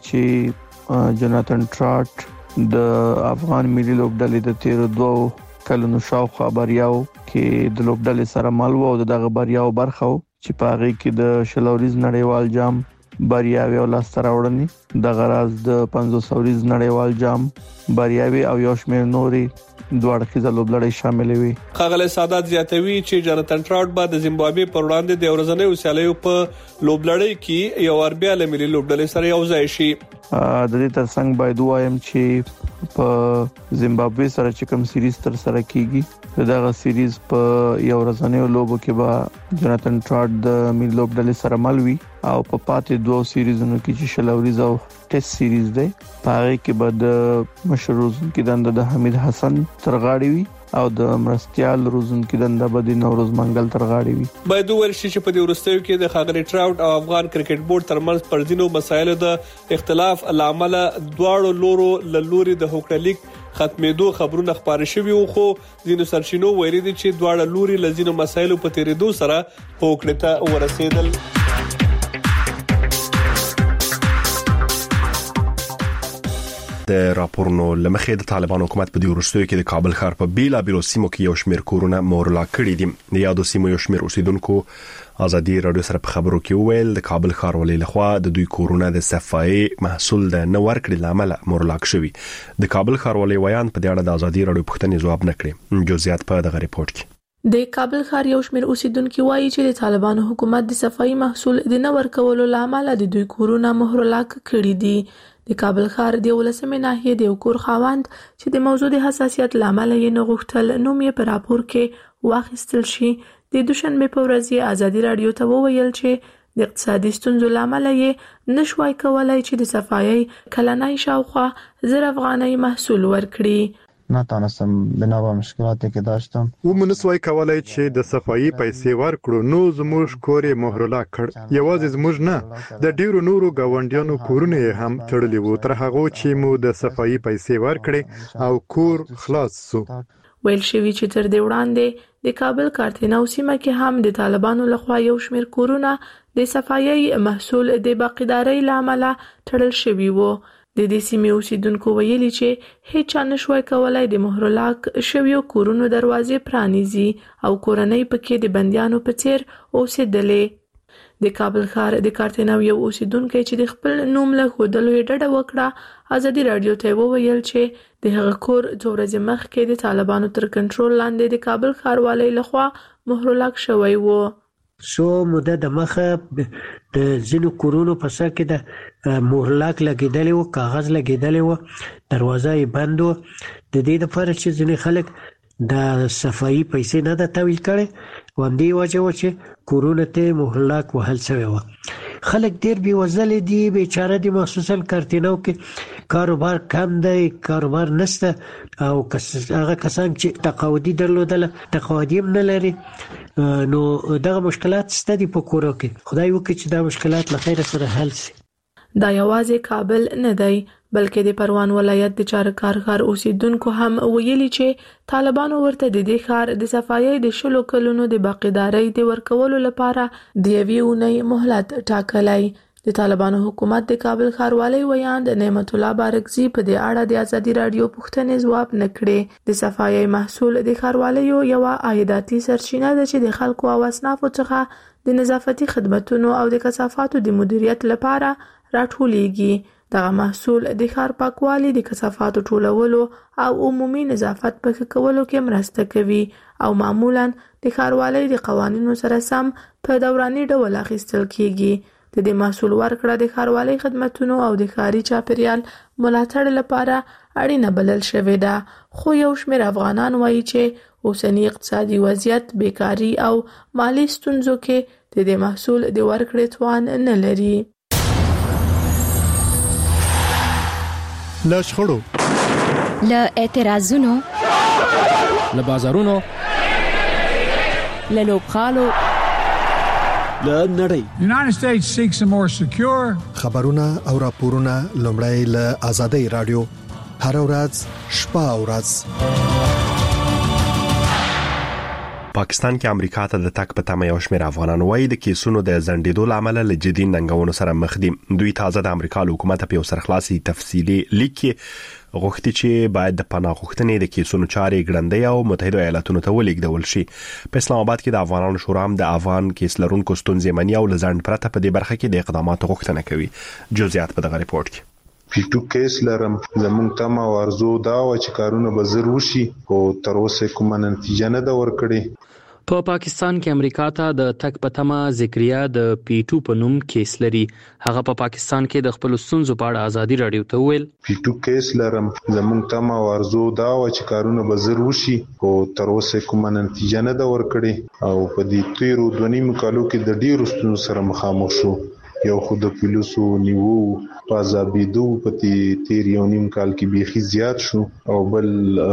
چې جاناتان ټراټ د افغان ملي لوبډلې د تیر دوه کلونو شاوخوا بریاو کې د لوبډلې سره مل وو او دغه بریاو برخه چې په هغه کې د شلوریز نړیوال جام بریاوي او لاستراوړنې د غراز د پنځوس سوریز نړیوال جام بریاوي او یو شمېر نوري دوه اړخیزه لوبډلې شاملې وي. ښاغلی سادات زیاتوي چې جاناتان ټراټ به د زیمبابوې پر وړاندې د ورځنیو سیالیو په لوبډلې کې یو ور بیا له ملي لوبډلې سره یو ځای شي. د دې ترڅنګ باید وایم چې په زیمبابوې سره چې کوم سیریز تر سره کیږي دغه سیریز په یو ورځنیو لوبو کې به جاناتان ټراټ د ملي لوبډلې سره مل وي او په پاتې دوه سیریزونو کې چې شلوریز او ټیسټ سیریز دی په هغه کې به د مشر روزونکي دنده د حمید حسن تر غاړې وي او د مرستيال روزونکي دنده به د نوروز منګل تر غاړې وي. باید ورشي چې په دې ورستیو کې د ښاغلي ټراوټ او افغان کرکټ بورډ ترمنځ پر ځینو مسایلو د اختلاف لامل دواړو لورو له لوري د هوکړه لیک ختمېدو خبرونه خبرې شوي وو، خو ځینو سرچینو ویلي دي چې دواړه لوري له ځینو مسایلو په تیریدو سره هوکړه ته ورسېدل. د راپورونو لمخې د طالبان حکومت په دې ورستیو کې د کابل ښار په بیلا بیلو سیمو کې یو شمېر کورونه مورلا کړي دي. د یادو سیمو یو شمېر اوسیدونکو ازادي رادیو سره په خبرو کې وویل د کابل ښار ولې لخوا د دوی کورونه د صفایي محصول د نه ورکړې لامل مورلا شوي. د کابل ښار ولې ویان په دې اړه د ازادي رادیو پوښتنې ځواب نه کړي. جزئیات په دغه ریپورت کې. د کابل ښار یو شمېر اوسیدونکو وایي چې د طالبانو حکومت د صفایي محصول د نه ورکولو لامل د دوی کورونه مهرلا کړي دي. د کابل ښار د ولسمې ناحیې د یو کور خاوند چې د موضوع د حساسیت لامل یې نه غوښتل نوم یې په راپور کې واخیستل شي، د دوشنبه په ورځ ازادي رادیو ته وویل چې د اقتصادي ستونزو لامل یې نشوای کولای چې د صفایي کلنۍ شاوخوا زر افغانۍ محصول ورکړي. نتونستم بنابر مشکلاتی که داشتم و منسوای کولای چې د صفایي پیسې ورکړو، نو زموږ کور یې مهرلا کړ. یوازې زموږ نه، د ډیرو نورو گاونډیانو کورونه هم تړلي وو تر هغه چې مو د صفایي پیسې ورکړې او کور خلاص شو. ویل شوی چې تر دې وړاندې د کابل کارتنو سیمه کې هم د طالبانو لخوا یو شمېر کورونه د صفایي محصول د باقیدارۍ لامل تړل شوی وو. د دې سیمې اوسیدونکو ویلي چې هیڅ نشوای کولای د مهرلاک شویو کورونو دروازې پرانیزي او کورنۍ پکې د بندیانو په څیر اوسېدلې. د کابل ښار د کارتنو یو اوسیدونکو چې د خپل نوم له خودلو ډډه وکړه ازادي رادیو ته وویل چې د هغه کور څو ورځې مخکې د طالبانو تر کنټرول لاندې د کابل ښاروالۍ لخوا مهرلاک شوی وو. سو موده د مخه د ځینو کورونو په سر کې د مهرلاک لګیدلی و، کاغذ لګیدلی و، دروازه یې بند و، د دې لپاره چې ځینې خلک د صفایي پیسې نه د تحویل کړي و همدې وجه و چې کورونه ته مهرلاک وهل شوی و. خلک ډیر بېوزله دي، بیچاره دي، مخصوصا کارتنو کې کاروبار کم دی، کاروبار نشته او هغه کسان چې تقاعدي درلودل تقاعدي هم نه لري، نو دغه مشکلات شته دي په کورو کې. خدای وکړي چې دا مشکلات له خیره سره حل شي. دا یوازې کابل نه دی بلکې د پروان ولایت د چارکار ښار اوسیدونکو هم ویلي چې طالبانو ورته د دې ښار د صفایي د شلو کلونو د باقیدارۍ د ورکولو لپاره د یوې اونۍ مهلت ټاکلی. د طالبانو حکومت د کابل ښاروالۍ ویاند نعمت الله بارکزي په دې اړه د ازادي رادیو پوښتنې ځواب نکړي. د صفایي محصول د ښاروالۍ یو عایداتي سرچینه ده چې د خلکو او اصنافو څخه د نظافتي خدماتو او د کثافاتو د مدیریت لپاره راټولېږي. دغه محصول د ښار پاکوالي، د کثافاتو ټولولو او عمومي نظافت په ښه کولو کې مرسته کوي او معمولاً د ښاروالۍ د قوانینو سره سم په دوراني ډول اخیستل کیږي. د دې محصول ورکړه د ښاروالۍ خدماتو او د ښاري چاپیریال ملاتړ لپاره اړینه بلل شوې ده. خو یو شمېر افغانان وایي چې اوسنی اقتصادي وضعیت، بیکاري او مالی ستونزو کې د دې محصول د ورکړې توان نه لري. له شخړو، له اعتراضونو، له بازارونو، له لوبغالو، له نړۍ. United States seeks a more secure خبرونه او راپورونه لومړی له آزادۍ رادیو هر ورځ شپه او ورځ. پاکستان کې امریکا ته د تک په تمه یو شمېر افغانان وایي د کیسونو د زندېدو لامل له جدي ننګونو سره مخ دي. دوی تازه د امریکا له حکومت په یو سرخلاصي تفصیلي لیک غوښتي چې باید د پناه غوښتنې د کیسونو چارې ګړندۍ او متحده ایالاتونو ته ولېږدول شي. په اسلام آباد کې د افغانانو شورا هم د افغان کیس لرونکو ستونزې مني او لزند پرته په دې برخه کې د اقداماتو غوښتنه کوي. جزئیات په دغه ریپورت کې. پیټو کیس لرم، زمونږ تمه او ارزو دا و چې کارونه به زر وشي او تر اوسه کومه نتیجه نه ده ورکړې. په پاکستان کې امریکا ته د تک په تمه ذکریا د پیټو په نوم کیس لري. هغه په پا پاکستان کې د خپل ستونزو په اړه ازادي رادیو ته ویل: پیټو کیس لرم، زمونږ تمه او ارزو دا و چې کارونه به زر وشي او تر اوسه کومه نتیجه نه ده ورکړې او په دې تیرو دوه نیم کالو کې د ډیرو ستونزو سره مخامخ شو. یو خو د پولیسو نیو پازابیدو په تیر یو نیم کال کې بیخي زیات شو او بل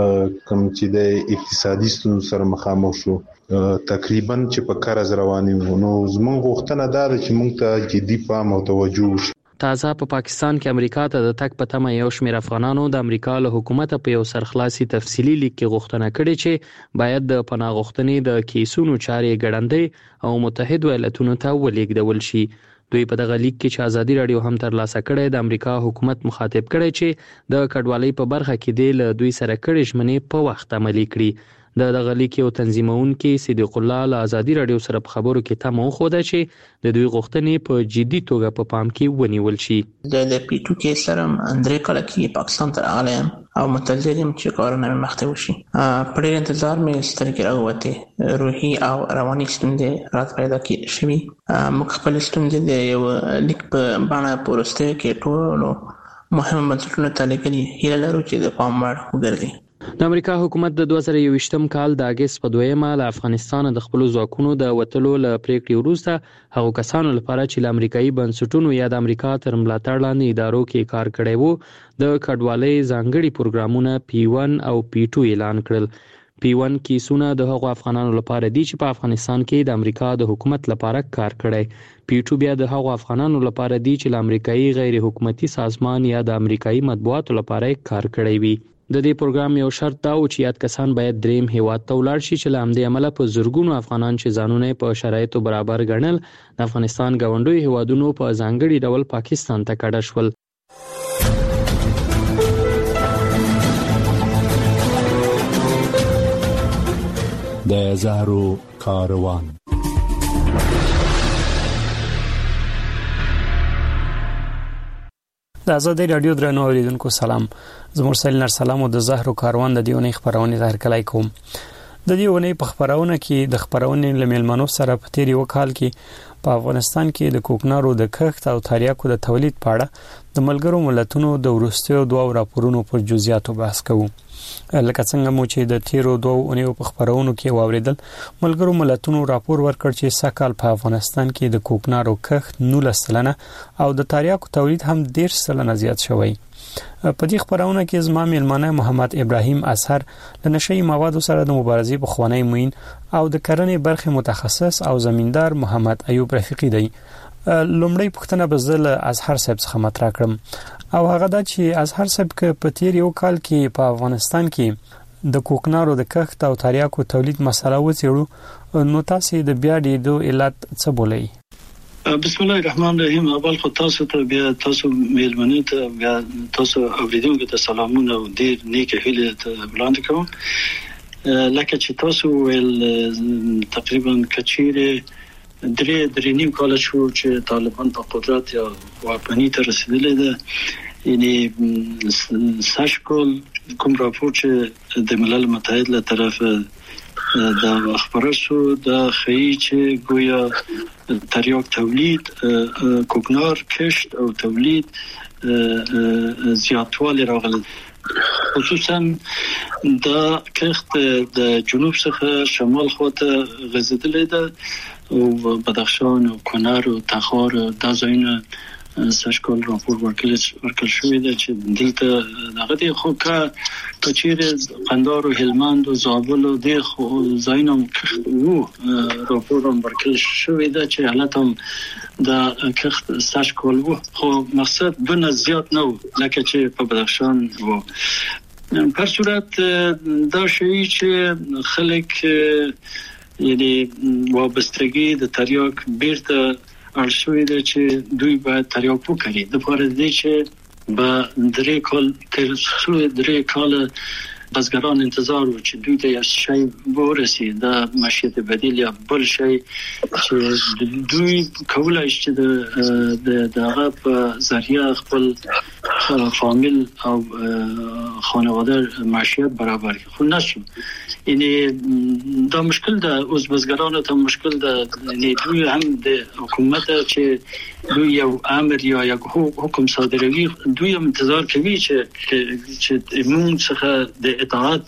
کوم چې د اقتصادي ستونزو سره مخامخ شو تقریبا چې په کار از رواني وو. نو زموږ غوښتنه دا ده چې موږ ته جدي پام او توجه وشي. تازه په پا پاکستان کې امریکا ته د تک په تمه یو شمېر افغانانو د امریکا له حکومت په یو سرخلاصي تفصیلي لیک کې غوښتنه کړې چې باید د پناه غوښتنې د کیسونو چارې ګړندۍ او متحده ایالاتونو ته ولېږدول شي. دوی په دغه لیک کې چې ازادي رادیو هم ترلاسه کړې د امریکا حکومت مخاطب کړي چې د کډوالۍ په برخه کې د دوی سره کړي ژمنې په وخت عملي کړي. د دغه لیک یو تنظیمونکي صدیق الله له ازادي رادیو سره په خبرو کې تمه وخوده چې د دوی غوښتنې په جدي توګه په پام کې ونیول شي. د پیټو کې سره اندرې کله کې پاکستان ته راغلم او متلدیم چې کارونه مخته وشي. په ډېر انتظار مې سترګې راووتې، روحي او رواني ستونزې رات پیدا کړې شوې. موږ خپل ستونزې د یو لیک په بڼه په وروستیو کې ټولو مهمو بنسټونو ته لیکلي، هیله لرو چې د پام وړ وګرځي. د امریکا حکومت د دوه زره یوویشتم کال د اگست په دویمه له افغانستان د خپل ځواکونو د وټلو له پریکړې وروسته هغو کسانو لپاره چې له امریکایي بنسټونو یا د امریکا تر ملاتړ لاندې ادارو کې کار کړی وو د کډوالۍ ځانګړي پروګرامونه پی ون او پی ټو اعلان کړل. پی ون کیسونه د هغو افغانانو لپاره دي چې په افغانستان کې د امریکا د حکومت لپاره کار کړی. پی ټو بیا د هغو افغانانو لپاره دي چې له امریکایي غیر حکومتي سازمان یا د امریکایي مطبوعاتو لپاره کار کړی وي. د دې پروګرام یو شرط دا و چې یاد کسان باید دریم هیواد ته ولاړ شي چې له همدې امله په زرګونو افغانان چې ځانونه په شرایطو برابر ګڼل د افغانستان ګاونډیو هیوادونو په ځانګړي ډول پاکستان ته کډه شول. د زهرو کاروان. د آزادۍ رادیو درنو اوریدونکو سلام. زه مرسل نر سلام او د زهرو کاروان د دیونې خبرونه ظاهر کړای کوم. د دیونې په خبرونه کې د خبرونې لملمنو سره په تیری وکال کې په افغانستان کې د کوکنارو د کښت او تریاکو د تولید په اړه د ملګرو ملتونو د ورستیو دوه راپورونو پر جزئیاتو بحث کوو. لکه څنګه مو چې د تیرو دوه اونیو په خبرونو کې واوریدل، ملګرو ملتونو راپور ورکړ چې سکهال په افغانستان کې د کوکنارو کښت نولس سلنه او د تریاکو تولید هم ډیر سلنه زیات شوی. په دې خبرونه کې زما میلمانه محمد ابراهیم اثر د نشئی موادو سره د مبارزې په خوانی موین او د کرنې برخه متخصص او زمیندار محمد ایوب رفیقی دی. لومړی پوښتنه به زه له اظهر صاحب څخه مطرح کړم او هغه دا چې اظهر صاحب ک په تیر یو کال کې په افغانستان کې د کوکنارو د کښت او تریاکو تولید مسله وڅېړو، نو تاسو د بیا ډېدو علت څه بولئ؟ بسم الله الرحمن الرحیم. اول خو تاسو ته بیا تاسو میلمنو ته بیا تاسو اوریدونکو ته سلامونه او ډیر نیک هیله ته وړاندې کوم. لکه چې تاسو ول تقریبا کچیره درې درې نیم کال شو چې طالبان په قدرت یا واکمنۍ ته رسیدلي ده. یعنی ساشکول کوم راپور چې د ملل متحد له طرفه دا خبره شو د خی چې گویا تریاک تولید کوکنار کشت او تولید زیاتوالی راغلی، خصوصا دا کښت د جنوب څخه شمال خواته غځیدلې ده او بدخشان او کنر او تخار دا ځایونه ساشکول راپور ورکړل ورکړل شوې ده چې دلته دغه دی خو کا کچیر قندار او هلمند او زابل او د خو زاینم وو راپور هم ورکړل شوې ده چې حالت هم د کښت ساشکول وو، خو مقصد بنه زیات نه لکه چې په بدخشان وو. په صورت دا شی چې خلک یعنی وابستگی د تریاک بیرته ارشوی ده چې دوی باید تریاک وکړي د پاره دې چې با درې کال تر څو درې کال بزګران انتظار و چې دوی ته یو شی ورسي د معیشت بدیل یا بل شی چې دوی کولای شي د دغه په ذریعہ خپل فامیل او خانواده معیشت برابر خو نشو. یعنی دا مشکل ده اوس بزګرانو ته مشکل ده. یعنی دوی هم د حکومت چې دوی یو امر یا یک حکم صادروي دوی هم انتظار کوي چې چې موږ څخه د اطاعت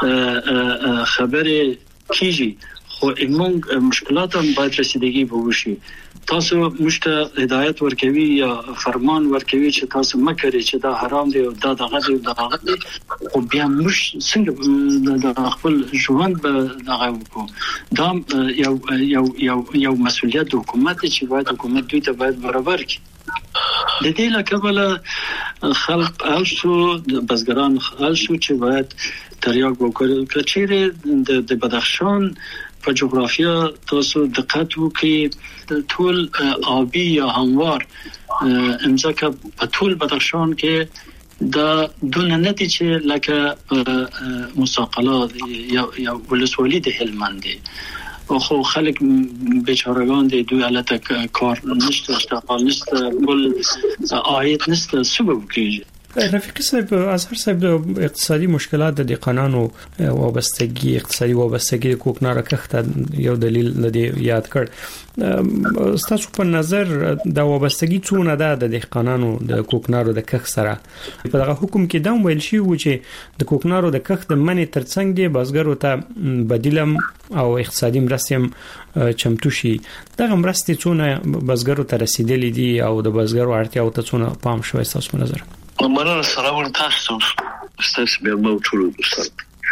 خبره کیږي، خو موږ مشکلات هم باید رسیدگی وشي. تاسو مشته هدایت ورکوي یا فرمان ورکوي چې تاسو مکرې چې دا حرام دی او دا دغه دی دغه دی، او بیا مش څنګه د خپل ژوند به دغه وکړو. دا یو یو یو یو مسؤلیت د حکومت چې باید حکومت دوی ته باید برابر کړي. د دې لپاره خلق اوسو د بزګران خالصو چې باید تریاک وکړي. کچېره د بدخشان په جغرافیا تاسو دقت وکړئ ټول آبی یا هموار امزکه په ټول بدخشان کې دا دون نتیجه لکه مساقلات یا یا ولسوالی د هلمند او خو خلک بیچاره‌گان دي دوی البته کار نشته اشتغال نشته بل عاید نشته سبب کیږي. رفیق صاحب اظهر صاحب د اقتصادي مشکلات د قانون وابستګي اقتصادي وابستګي د کوکنار کښت یو دلیل لدی یاد کړ. ستاسو په نظر د وابستګي څونه ده د قانونو د کوکنارو د کښت سره؟ په دغه حکم کې دا ویل شي و چې د کوکنارو د کښت د منې ترڅنګ د بازګرو ته بدیلم او اقتصادي مرستې چمتو شي. دغه مرستې څونه بازګرو ته رسیدلې دي او د بازګرو اړتیاو ته څونه پام شوی تاسو په نظر؟ مننه. سلام تاسو ستاسو به مو ټول دوستان.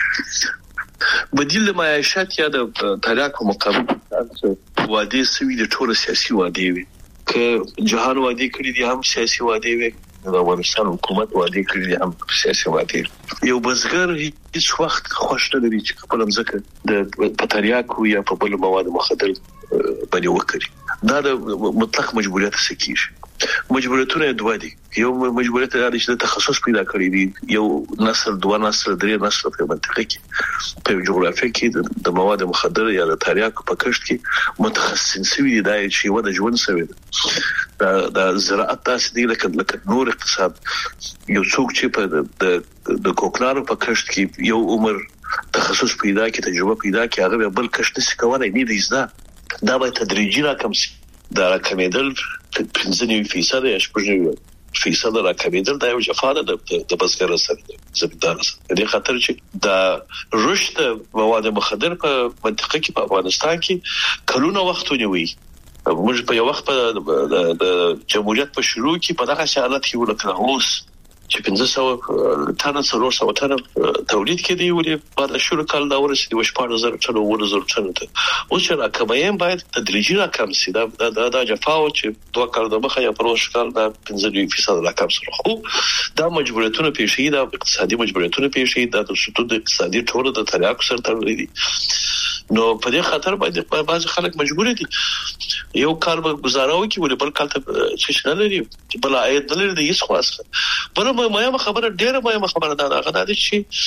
بدیل معیشت یا د تریاک مقابل وادي سوي د ټول سیاسي وادي وي ک جهان وادي کړی دي هم سیاسي وادي وي د افغانستان حکومت وادي کړی دي هم سیاسي وادي. یو بزګر هیڅ وخت خوښ نه لري چې خپل ځمکه د پتریاک یا په بل مواد مخدر باندې وکړي. دا د مطلق مجبوریت سکیږي. مجبوریتونه دوه دي. یو مجبوریت لري چې تخصص پیدا کړی دي، یو نسل دوه نسل درې نسل په منطقه کې په جغرافیه کې د مواد مخدر یا د تریاک په کښت کې متخصصین سوي دي چې وده ژوند سوي د د زراعت تاسو دی لکه لکه نور اقتصاد. یو څوک چې په د د کوکنارو په کښت کې یو عمر تخصص پیدا کړي تجربه پیدا کړي هغه بل کښت نشي کولای نه دي زده. دا به تدریجي راکم شي. دا راکمېدل پنځه نوي فیصد یا شپږ نوي فیصد راکمېدل دا یو جفاده د د بزګر سره زمیندار سره د خاطر چې دا رشد مواد مخدر په منطقه کې په افغانستان کې کلونه وخت ونیوي. موږ په یو وخت په د جمهوریت په شروع کې په دغه حالت کې ولکه اوس چې پنځه سوه تنه څلور سوه تنه تولید کړي ولې بعد شروع کال دا ورسېد شپږ زره تنه ور زره تنه ته اوس چې راکمایم باید تدریجي راکم شي. دا دا د جفاو چې دوه کال د مخه یا پروش کال دا پنځه نوي فیصد راکم سره خو دا مجبوریتونه پیښې دا اقتصادي مجبوریتونه پیښې دا د شتو د اقتصادي ټول د تریاک سره تړلې دي. نو په دې خاطر باندې بعض خلک مجبور دي یو کال به گزارو کی ولې بل کال ته څه نه لري بل عاید نه لري د هیڅ خاصه بل ما خبره ډیره ما خبره ده هغه د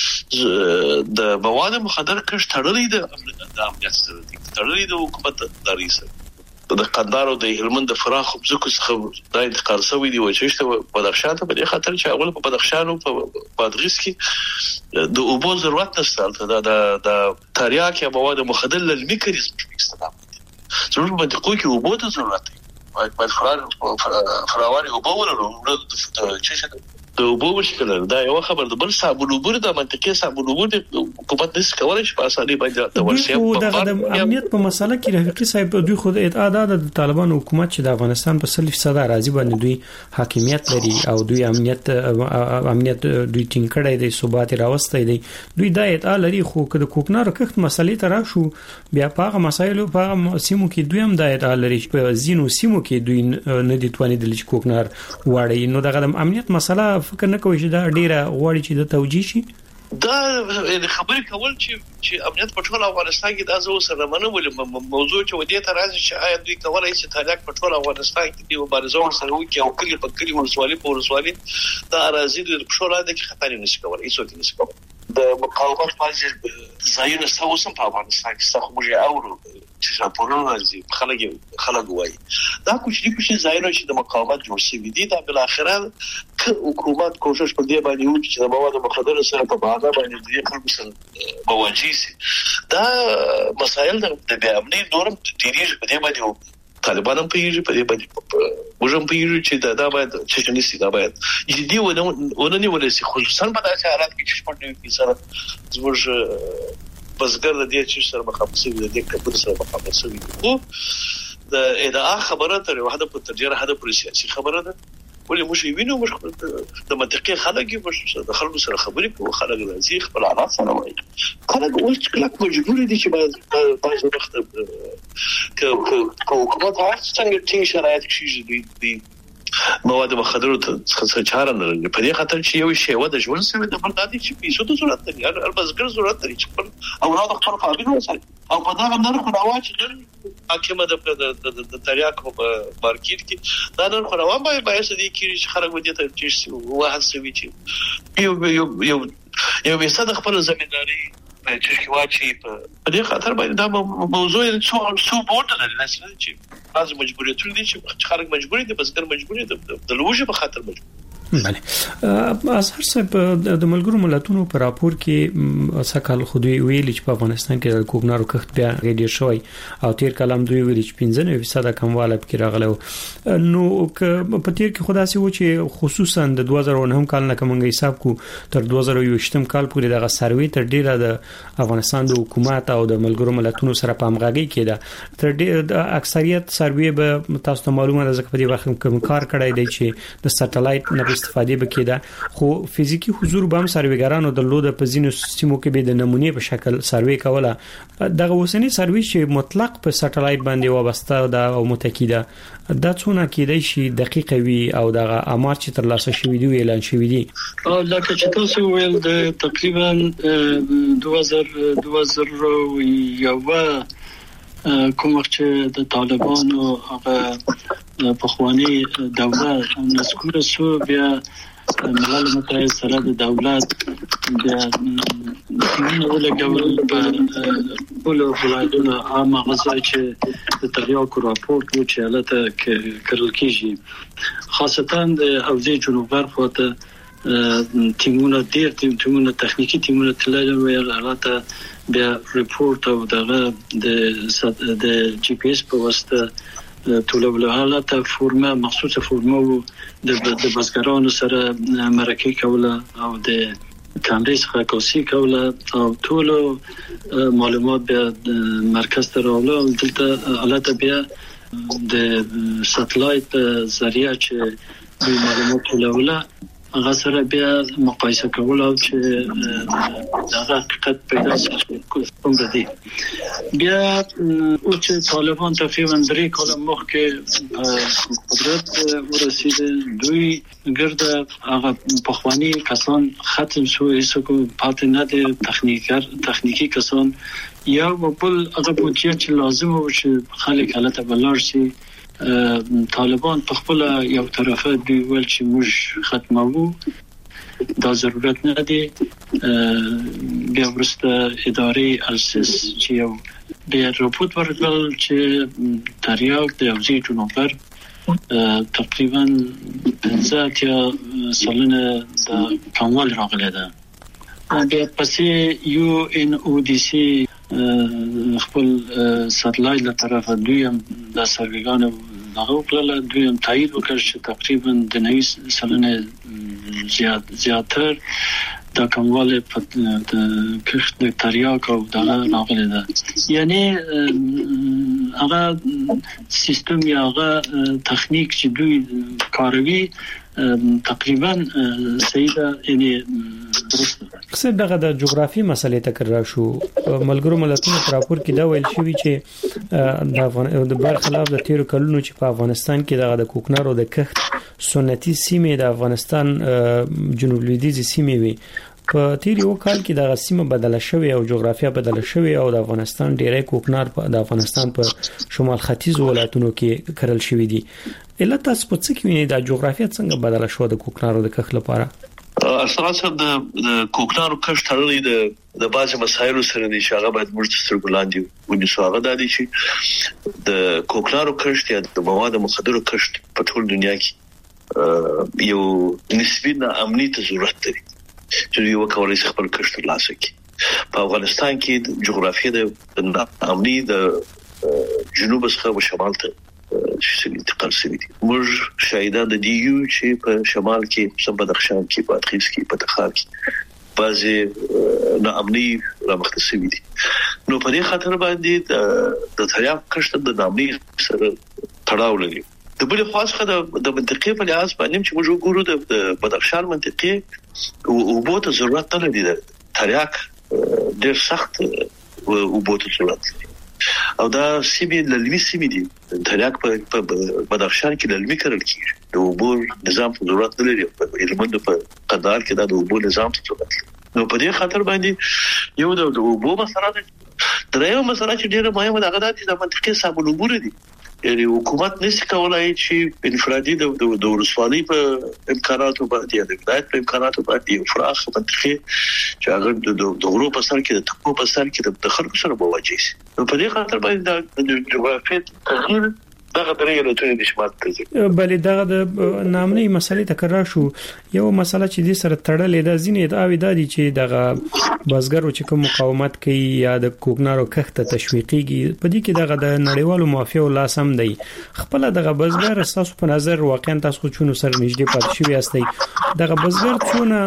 شي د مواد مخدر کښ تړلې ده د امنیت سره تړلې ده حکومت داري سره د قندارو د هلمند د فراخ ځکه څخه د انتقال سوي دی وچشته په بدخشان ته په دې خاطر چې اول په بدخشان او په بادغیس کې د اوبو ضرورت نشته د د تریاک یا مواد مخدر للمیکانیزم استخدام ضرور منطقو کې اوبو ته ضرورت دی باید فرار فراواري اوبو ولرو د چې د اوبو مشکل دا یو خبر د بل صابون اوبو د منطقي صابون اوبو د حکومت نس کولای شي په اساني باندې د ورشي په امنیت په مسله کې رفیقي صاحب دوی خود ادعا د طالبان حکومت چې د افغانستان په سلف صدا راځي باندې دوی حاکمیت لري او دوی امنیت امنیت دوی ټینګ کړی دی ثبات راوستي دی دوی د ادعا لري خو د کوکنارو کښت مسلې ته راشو بیا په هغه مسایلو په سیمو کې دوی هم د ادعا لري په زینو سیمو کې دوی نه دي تواني د کوکنار واړی نو دغه امنیت مسله فکر نه کوي چې دا ډیره غوړي چې د توجیه شي دا خبرې کول چې چې امنیت په ټول افغانستان کې دا زو سره منو ولې موضوع چې ودی ته راځي چې آیا دوی کولای شي تاریخ په ټول افغانستان کې د مبارزو سره وکړي او کلی په کلی ورسوالي په ورسوالي دا راځي د پښو را دي چې خطر نشي کولای هیڅ نشي کولای د مقاومت باندې ځایونه سوسم په افغانستان کې څخه موږ اورو چې راپورونه راځي خلک خلک وایي دا کوچني کوچني ځایونه چې د مقاومت جوړ شوي دي دا بل اخره حکومت کوشش په دې باندې وکړي چې د مواد مخدر سره په باغ باندې د خلکو سره مواجه شي دا مسایل د بیا امنیت نورم تیریږي په دې باندې طالبان هم پیږي په دې باندې موږ هم پیږي چې دا, دا باید چې نشي دا باید جدي ونه ونه ولې سي خصوصا په داسې حالات کې چې په دې کې سره زموږ بسګر د دې چې سره مخامخ شي د دې کبر سره مخامخ شي خو د ادعا خبره تر وحده په ترجیح هدا پر سیاسي خبره ده ولې موږ وینو موږ د منطقي خلک یو د خلکو سره خبرې کوو خلک راځي خپل حالات سره وایي خلک اوس کلک مجبور دي چې باید تاسو وخت که حکومت هر څنګه ټینګ شرایط شي دي مواد مخدر څخه چاره نه لري په دې خاطر چې یو شی و د ژوند سره د بلدادي چې پیسو ته ضرورت لري هر بزګر ضرورت لري چې او نو د خپل فابریکو سره او په دا غندر خو راوچ حاکمه د د تریاک په مارکیټ کې دا نن خو روان به به سدي کې خلک ودی ته چې واحد سوي چې یو یو یو یو به صد خپل زمینداری په چې واچي په دې خاطر باندې دا موضوع څو څو بورډ لري نه چې از مجبوریتونه دي چې خلک مجبور دي بسګر مجبور دي د لوجه په خاطر مجبور بله از هر څه د ملګرو ملتونو په راپور کې سکهال خودی ویل چې په افغانستان کې د کوکنارو کښت بیا غیر شوی او تیر کلام دوی ویل چې پنځه نوي فیصد کمواله پکې راغله نو په تیر کې خداسي و چې خصوصا د دوه زره نه کال نه کومه حساب کو تر دوه زره یو کال پورې دغه سروي تر ډیره د افغانستان د حکومت او د ملګرو ملتونو سره په همغږي کې ده تر ډیره د اکثریت سروي به تاسو ته معلومه ده ځکه په دې وخت کوم کار کړی دی چې د سټلایټ نه استفاده وکړه خو فزیکی حضور به هم سرویګرانو د لود په زینو سیمو کې به د نمونه په شکل سروي کوله دغه اوسنی سروي چې مطلق په سټلایټ باندې وابسته ده او متکیده دا څونه کېدای شي دقیق وي او دغه امر چې تر لاسه شوی دی اعلان شوی دی لکه چې تاسو ویل د تقریبا دوه زره یو کوم چې د طالبانو هغه په خواني دولت نسکور سو بیا ملل متحد سره د دولت د ټول ګول په ټول ولایتونو عامه غزا چې د تریاکو راپورټ و چې حالت کړل کیږي خاصتا د حوزه جنوب غرب وته تیمونه ډیر تیمونه تخنیکی تیمونه تلل ویل حالت بیا ریپورت او دغه د د جی پی اس په واسطه ټولول حالت فرمه مخصوصه فرمه د د بسګرانو سره مرکه کوله او د کانګریس خاصي کوله او ټول معلومات بیا مرکز ته راوړل دلته حالت بیا د سټلایټ ذریعہ چې د معلومات ټولول هغه سره بیا مقایسه کول او چې دا حقیقت پیدا شي کوم دي بیا او چې طالبان تقریبا درې کال مخکې قدرت ورسید دوی ګرد هغه پخوانی کسان ختم شو هیڅ کو پاتې نه دي تخنیکر تخنیکی کسان یا بل هغه بودجه چې لازم و چې خلک حالت بلار شي طالبان په خپل یو طرفه دی ول چې موږ ختمو دا ضرورت نه دی بیا ورسته ادارې السس چې یو بیا راپورټ ورکړل چې تریاک د یوزي جنوبر تقریبا پنځه یا سلنه د کموال راغلی ده بیا پسې یو ان او ډي سي خپل ساتلایت له طرفه دویم د سرویګانو دغه کله دویم تایید وکړ چې تقریبا د نوي سلنه زیات زیاتر د کمواله په د کښت د تریاک او دغه راغلی ده یعنی هغه سیستم یا هغه تخنیک چې دوی کاروي تقریبا سیده یعنی خصوصا دغه د جغرافي مسلې تکرار شو ملګرو ملتونو پر راپور کې دا ویل شوی چې د افغان د برخلاف د تیر کلونو چې په افغانستان کې دغه د کوکنارو د کښت سنتي سیمې د افغانستان جنوب لویدیځ سیمې وي په تیر یو کال کې د سیمه بدله شوې او جغرافیه بدله شوې او د افغانستان ډیری کوکنار په د افغانستان په شمال ختیځ ولایتونو کې کرل شوی دي اله تاسو په څه کې وینئ د جغرافیه څنګه بدله شو د کوکنارو د کښت لپاره اساسا د کوکنارو کښت تړلې د د بازي مسایلو سره دي چې هغه باید موږ سترګلاندې ونیسو هغه د دې چې د کوکنارو کښت یا د مواد مخدرو کښت په ټول دنیا کې یو نسبی امني ته ضرورت لري چې یو کولای شي خپل کښت ترلاسه کړي په افغانستان کې جغرافیه د امني د جنوب څخه شمال ته چې انتقال شوی دي موږ شاهدان د دیو چې په شمال کې په بدخشان کې په ادغیس کې په تخار کې بعضي ناامني رامخته شوی دي نو په دې خاطر باندې د تریاک کښت د ناامني سره تړاو لري د بل خاصه د منطقې په لحاظ باندې چې موږ وګورو د بدخشان منطقې او بوته ضرورت نه لري د تریاک ډېر سخت او بوته ضرورت لري او دا سیمې للمي سیمې دي تریاک په بدخشان کې للمي کړل کیږي د اوبور نظام په ضرورت نه لري په هلمند په قندهار کې د اوبور نظام ته ضرورت لري نو په دې خاطر باندې یو د اوبو مسله ده درېو مسله چې ډیره مهمه ده هغه د منطقې سمون اوبور دي یعنی حکومت نشي کولای چې انفرادي د د ورسوالۍ په امکاناتو باندې یا د ولایت په امکاناتو باندې یو فراخ منطقه چې هغه د دغرو په سر کې د تکو په سر کې د خلکو سره مواجه شي نو په دې خاطر باندې د جغرافیې تغییر دغه درې له د شمال ته بلې دغه د نامني مسلې تکرار شو یو مسله چې د سره تړلې ده ځینې داوی دادي چې دغه بازګرو چې کوم مقاومت کوي یا د کوکنارو کښت تشویقيږي په دې کې دغه د نړیوالو مافیا لاسم دی خپل دغه بازګر اساس په نظر واقعا تاسو چونو سره نږدې پات شوی یاستئ دغه بازګر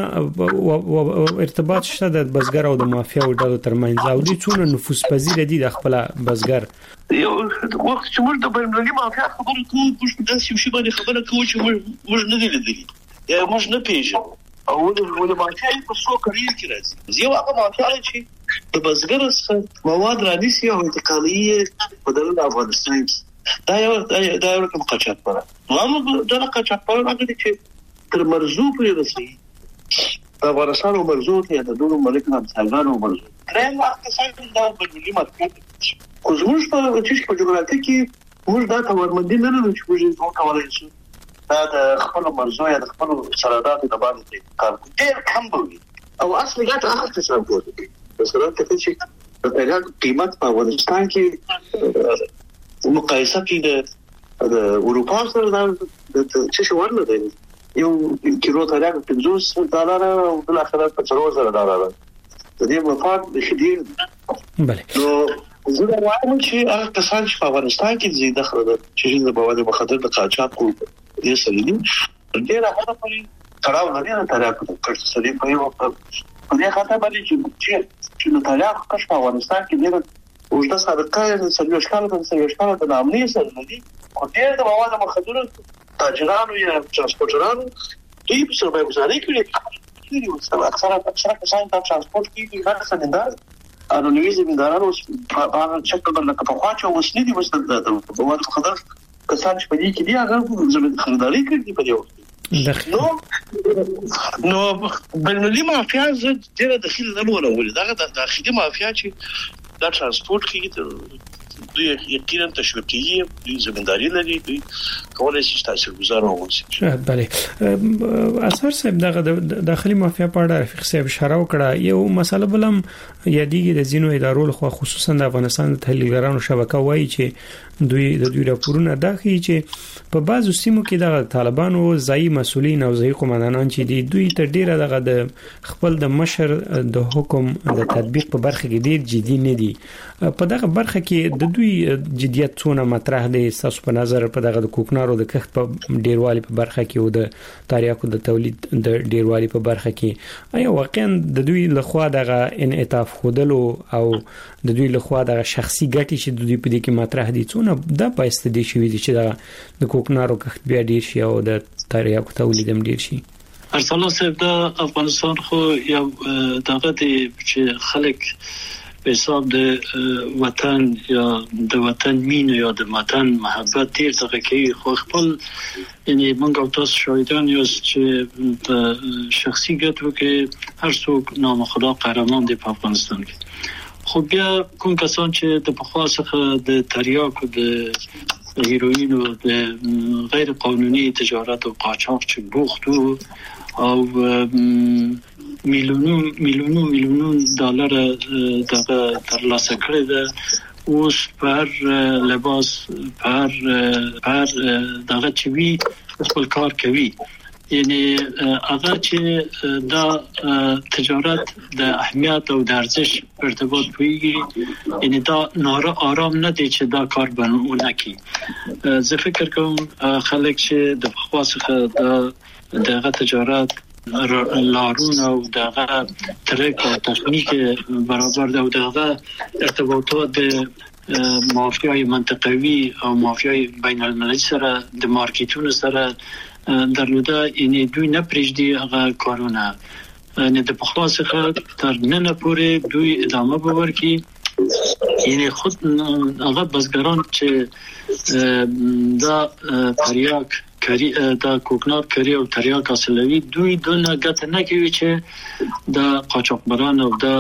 څونه ارتباط شته د بازګر او د مافیا ډلو ترمنځ او دي څونه نفوذ پذیر دي د خپل بازګر یو وخت چې موږ د بینالمللي مافیا خبرې کوو موږ د سیاسي باندې خبره کوو چې موږ موږ نه دي لیدلي یا موږ نه پیژنو او د مافیا په څو کړي کې راځي یو هغه مافیا چې د بازګر څخه مواد رانیسي او انتقالي په دغه افغانستان دا یو دا یو کوم قاچاق پره نو موږ دا قاچاق پره راغلي چې تر مرزو پورې رسېږي افغانستان او مرزو ته د دوه ملک همسایګانو مرزو درېم وخت څنګه دا بینالمللي مارکیټ خو زموږ په چې په جغرافیه کې موږ دا تورمندي نه لرو چې موږ یې کولای شو دا د خپل مرزو یا د خپل سرحداتو د باندې کار کوي ډېر کم وي او اصلي ګټه هغه څه کوي د سرحد ته چې د پیغام قیمت په افغانستان کې مقایسه کې د د اروپا سره د څه شو ورنه دی یو کیلو تریاک پنځوس ډالر او بل اخر په څلور زره ډالر د دې مفاد د خدي بله نو زه وایم چې هغه کسان چې په افغانستان کې زیاده خبره چې د مواد مخدر د قاچاق کو دي سړي دي ډېر هغه په کړهو نه دي تریاک کړ سړي په یو په دې خاطر باندې چې چې نو تریاک کښ په افغانستان کې ډېر او د سابقه سړي ښکار د سړي ښکار د نامني سره دي خو ډېر د مواد مخدر تاجرانو یا ترانسپورټرانو دوی په سرمایه گذاري کړې دوی وسره اکثره اکثره کسان په ترانسپورت کې کار سندار او نوې زمیندارانو په هغه شکل باندې په خوا چې وسنی دي وسته د وخت خطر کسان چې په دې کې دي هغه زموږ خریداري کړي په دې وخت نو نو بلنلي مافیا زه ډېر داخلي نه ولولې دا د داخلي مافیا چې د ترانسپورت کې دوی یقینا تشویقي دوی زمینداری لري دوی کولای شي تاثیر گذار واوسي. بله اثر صاحب دغه داخلي مافیا په اړه رفیق صاحب اشاره وکړه یو مسله بلم یادېږي د زینو ادارو لخوا خصوصا د افغانستان د تحلیلګرانو شبکه وایي چې دوی د دوی راپورونه داخلي چې په بعضو سیمو کې د طالبانو ځای مسؤلین او ځای قومندانان چې دي دوی تر ډیره دغه د خپل د مشر د حکم د تطبیق په برخه کې ډیر جدي نه دي. په دغه برخه کې د دوی جديت څونه مطرح دي تاسو په نظر په دغه د کوکنارو د کښت په ډیروالي په برخه کې او د تاریخو د تولید د ډیروالي په برخه کې آیا واقعا د دوی لخوا دغه انعطاف خودلو او د دوی لخوا دغه شخصي ګټې چې د دوی په دې کې مطرح دي څونه د پایسته دي شوی دي چې د کوکنارو کښت بیا ډیر شي او د تاریخو تولید هم ډیر شي. ارسلان صاحب د افغانستان خو یو دغه دي چې خلک په حساب د وطن یا د وطن مینه یا د وطن محبت ډیر څه کوي خو خپل یعنی موږ او تاسو شاهدان یو چې په شخصي ګټو کې هر څوک نام خدا قهرمان دی په افغانستان کې خو بیا کوم کسان چې د پخوا څخه د تریاک او د هیروین او د غیر قانوني تجارت او قاچاق چې بوختو او میلیونون میلیونون میلیونون دلار دغه ترلاسه کړی ده اوس پر لباس پر پر دغه چې وی خپل کار کوي یعنی هغه چې دا تجارت د اهمیت او د ارزش ارتباط پیږي یعنی دا ناره آرام نه دي چې دا کار بنونه کی زه فکر کوم خلک چې د خاصه د دغه تجارت لارون او دغه ترک او تخنیک برابر ده او دغه ارتباطات د مافیای منطقوي او مافیای بین المللي سره د مارکیټونو سره درلوده یعنی دوی نه پرېږدي هغه کارونه نه د پخلاصه تر نن پورې دوی ادامه ورکړي یعنی خود هغه بزګران چې دا پریاک کری دا کوکنار کری او تریاک اصلوي دوی دونه ګټه نه کوي چې د قاچاقبران او د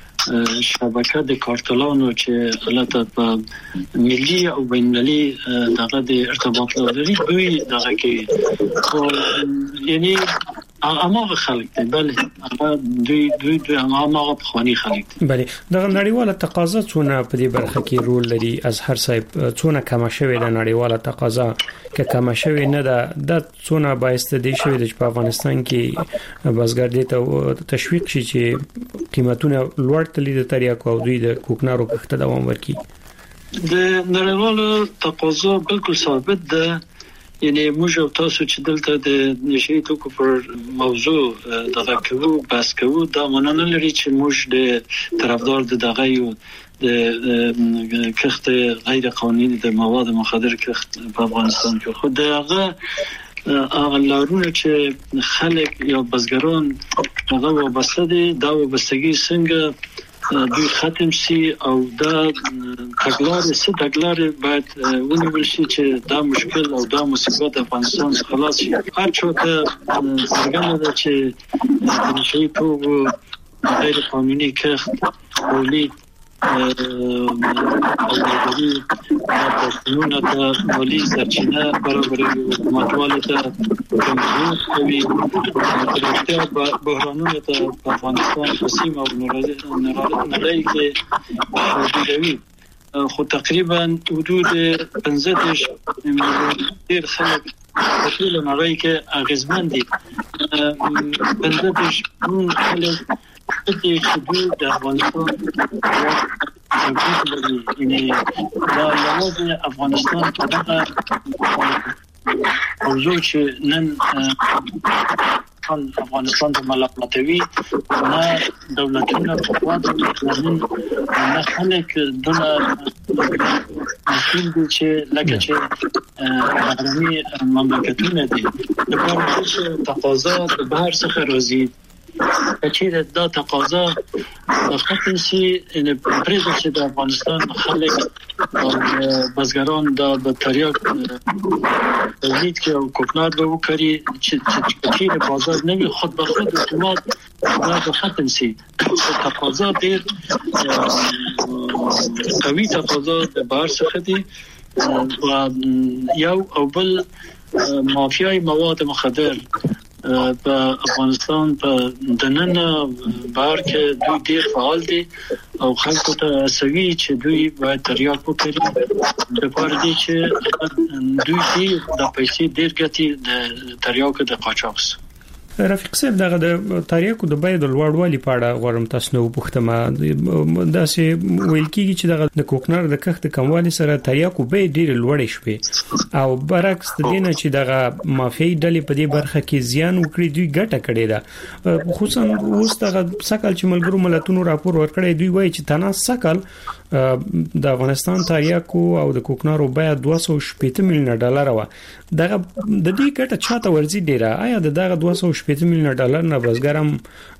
شبکه د کارتلانو چې حالت په ملي او بین‌المللي دغه د ارتباط لري دوی دغه کې خو یعنی هغه خلک دي بله هغه دوی دوی دوی هغه بخوانی خلک دي بله دغه نړیواله تقاضا څونه په دې برخه کې رول لري اظهر صاحب څونه کم شوی د نړیواله تقاضا که کم شوی نه ده د څونه باعث دي شوی د افغانستان کې بازګر دي ته تشویق شي چې قیمتونه لوړ تللی د تریاکو او دوی د کوکنارو کښت دوام ورکړي د نړیواله تقاضا بالکل ثابت ده یعنی موږ او تاسو چې دلته د نشي توکو پر موضوع دغه کوو بس کوو دا مونږ نه لري چې موږ د طرفدار د دغه یو د کښت غیر قانوني د مواد مخدر کښت په افغانستان کې خو دغه هغه لارونه چې خلک یا بزګران هغه وبسته دي دا وبستګي څنګه دوی ختم سي او دا تګلار سي تګلار باید ونیول شي چې دا مشکل او دا مصیبت افغانستان خلاص شي هر څوک څنګه ده چې د نشي توکو غیر قانوني کښت تولید او د د مالی سرچینه برابرې حکومتوالو ته کمزور کوي د بحرانونو ته په افغانستان قسم او نړۍ کې شدیدوي خو تقریبا حدود پنځه میلیون ډیر خلک په ټول نړۍ کې اغیزمن دي پنځه میلیون خلک د شدید د افغانستان یعنی دا لومړی افغانستان په دغه موضوع چې نن افغانستان د ملامتوي نه دولتونه په خوا د نه خلک دونه مسؤل دي چې لکه چې بهرني مملکتونه دي د کار چې تقاضا د بهر څخه راځي چې دا تقاضا د خپل سي ان پرېږدي چې د افغانستان خلک او بزګران د بطریق تولید کې او کوکنار به وکړي چې چې د بازار نوي خود به خود اتومات دا د ختم سي تقاضا ډیر قوي تقاضا د بهر څخه دي او یو او بل مافیای مواد مخدر په افغانستان په دننه بهر کې دوی ډیر فعال دي او خلکو ته سوي چې دوی باید تریاک وکړي د پاره دي چې دوی دي د پیسې ډیر ګټي د تریاک د قاچاق. رفیق صاحب دغه د تاریخ د بای د لوړوالي په اړه غواړم تاسو نو پوښتنه داسې ویل کیږي چې دغه د کوکنار د کښت کموالي سره تاریخ به ډیر لوړ شوی او برعکس د دینه چې دغه مافیای ډلې په دې برخه کې زیان وکړي دوی ګټه کړې ده خصوصا اوس دغه سکل چې ملګرو ملتونو راپور ورکړی دوی وایي چې تنه سکل د افغانستان تاریخ او د کوکنارو بیا دوه سوه شپږ میلیون ډالر و دغه د دې ګټه چاته ورزي ډیره آیا دغه دوه سوه شپږ میلیون ډالر نه بزګرم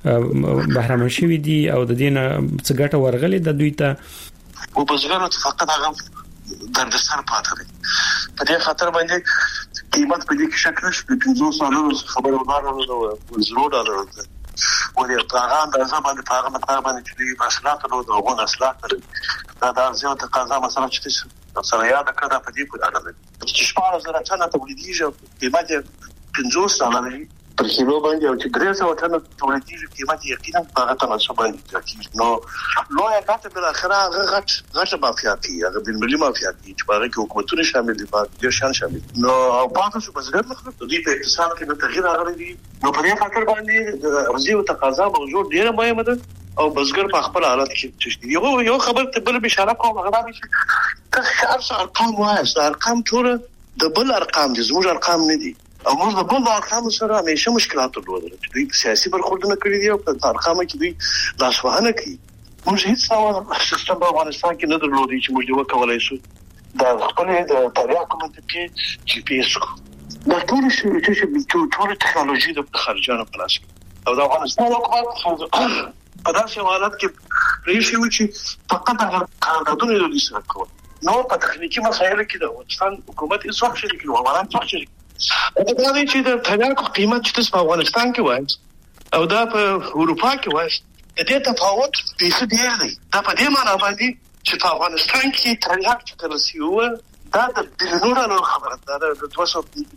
بهرمن شوی دي او د دې نه څه ګټه ورغلې د دوی ته او بزګرانو ته فقط هغه دردسر پاتره په دې خاطر باندې قیمت په دې کې شکل شي پنځوس ډالر خبرونه او زرو ډالر ولې هغه اندازه باندې هغه مقدار باندې چې اصلاحات نو دغه اصلاحات دا د ارزیو تقاضا مثلا چې سره یاد کړه په دې په اړه چې شپږ زره ټنه تولیدیږي قیمت پنځوس ډالر پر کیلو باندې او چې درې سوه ټنه تولیدیږي قیمت یقینا هغه تناسب باندې نو لوی کاته بل اخره هغه غټ غټ مافیاتي هغه بن ملي مافیاتي چې هغه کې حکومتونه شامل دي په شان شامل نو او پاتې شو بزګر مخه د دې په اقتصاد کې د تغییر راغلی دي نو په دې خاطر باندې ارزي او تقاضا موضوع ډیره مهمه ده او بزګر په خپل حالت کې تشدید یو یو خبر ته بل بشاره کوم هغه دا چې تاسو ارقام وایي ارقام ټول د بل ارقام دي زموږ ارقام نه دي او موږ د بل ارقام سره همیشه مشکلات درلودل چې دوی سیاسي برخوردونه کړی دي او په ارقامو کې دوی لاسوهنه کوي موږ هیڅ ډول سیستم په افغانستان کې نه درلودي چې موږ وکولای شو د خپل د تاریخ کومه کې جی پی اس دا ټول شي چې ټول ټکنالوژي د خارجانو په لاس او د افغانستان حکومت په داسې حالت کې ریشي و چې فقط هغه قراردادونه د دې سره کوي نو په تخنیکی مسایلو کې د افغانستان حکومت هیڅ وخت شریک نه و ولان څه شریک دا د دې چې د تریاک قیمت چې په افغانستان کې وایي او دا په اروپا کې وایي د دې تفاوت ډېر ډېر دی دا په دې معنی باندې چې په افغانستان کې تریاک چې ترسیو دا د بلیونونو خبره ده د دوه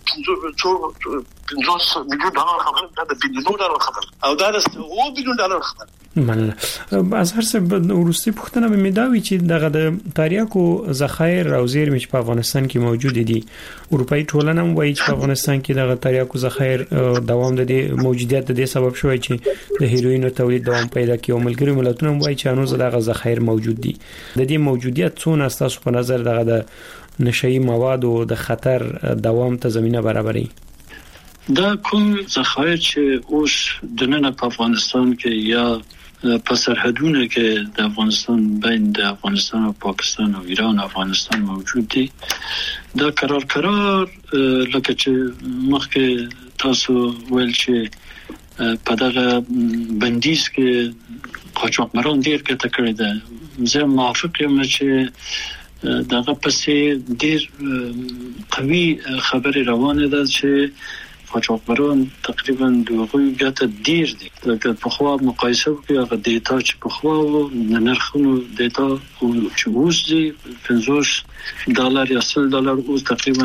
سوه پنځوس میلیون ډالر خبره ده د بلیونونو خبره او دا د اوه بلیون ډالر خبره من از هر څه ورستي پښتنه به مداوي چې دغه د تاریخو ذخایر او زیرمې په افغانستان کې موجود دي اروپאי ټولنه وایي چې په افغانستان کې دغه تاریخو ذخایر دوام د دې موجودیت د سبب شوی چې د هیروین تولید دوام پیدا کوي او ملګری ملتونه وایي چې انوز دغه ذخایر موجود دي د دې موجودیت څونه تاسو په نظر دغه د نشئی مواد او د خطر دوام ته زمينه برابرې دا کوم ذخایر چې اوس د نن په افغانستان کې یا په سرحدونو کې د افغانستان بین د افغانستان او پاکستان او ایران او افغانستان موجود دي دا قرار قرار لکه چې مخکې تاسو ویل چې په دغه بندیز کې قاچاقبران ډیر ګټه کړې ده زه موافق یم چې دغه پسې ډیر قوي خبري روانه ده چې قاچاقبران تقریبا دغه ګټه ډیر دي لکه په خوا مقایسه کوي هغه دیتا چې په خوا او نرخونو دیتا چې اوس دي پنځوس ډالر یا سل ډالر اوس تقریبا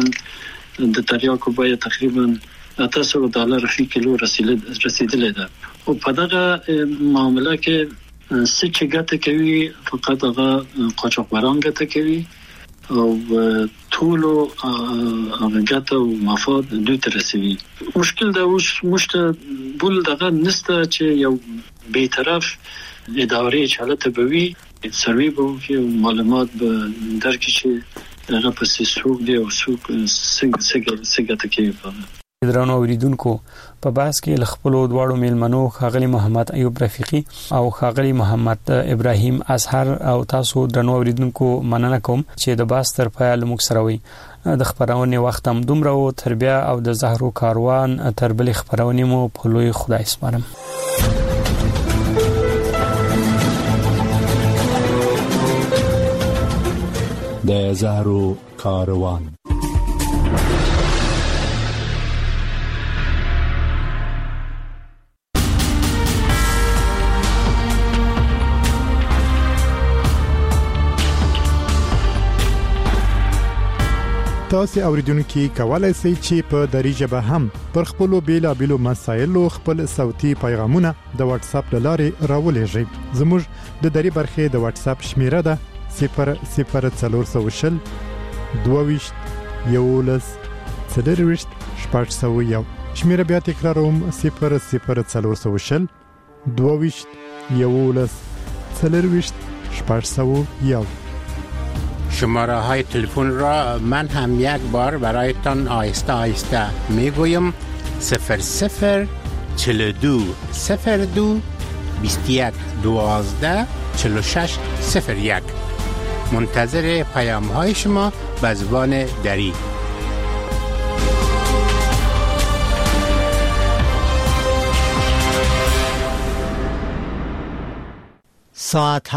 د تریاکو بیا تقریبا اته سوه ډالر فی کیلو رسیدلې ده او په دغه معاملې کې څه ګټه کوي فقط هغه قاچاقبران ګټه کوي او ټول هغه او مفاد دوی ته رسیدي مشکل دا اوس مشته بول دغه نسته چې یو بی‌طرف ادارې چالت بوي سروي به کې معلومات به درکې چې هغه په سیسوک دی او سوق څنګه څنګه څنګه ته کوي درنو اوریدونکو په باس کې لخپلو دواړو میلمنو خاغلی محمد ایوب رفیقی او خاغلی محمد ابراهیم ازهر او تاسو درنو اوریدونکو مننه کوم چې د باس تر پای لمک سره وي د خبرونه وخت هم دومره او تربیه او د زهرو کاروان تر بل خبرونه مو په لوی خدای سپارم. د زهرو کاروان تاسو اوریدونکو کولای شئ چې په دری ژبه هم پر خپل بیلا بیلو مسایلو خپل صوتي پیغامونه د واتس اپ لارې راولېږئ. زموږ د دری برخې د واتس اپ شمیره ده صفر صفر څلور سوه شل دوه یولس څلور شپږ سوه یو. شمیره بیا تکراروم صفر صفر څلور سوه شل دوه یولس څلور شپږ سوه یو. شماره های تلفن را من هم یک بار برایتان آهسته آهسته میگویم صفر صفر چهل و دو صفر دو بیست و یک دوازده چهل و شش صفر یک. منتظر پیام های شما به زبان دری. ساعت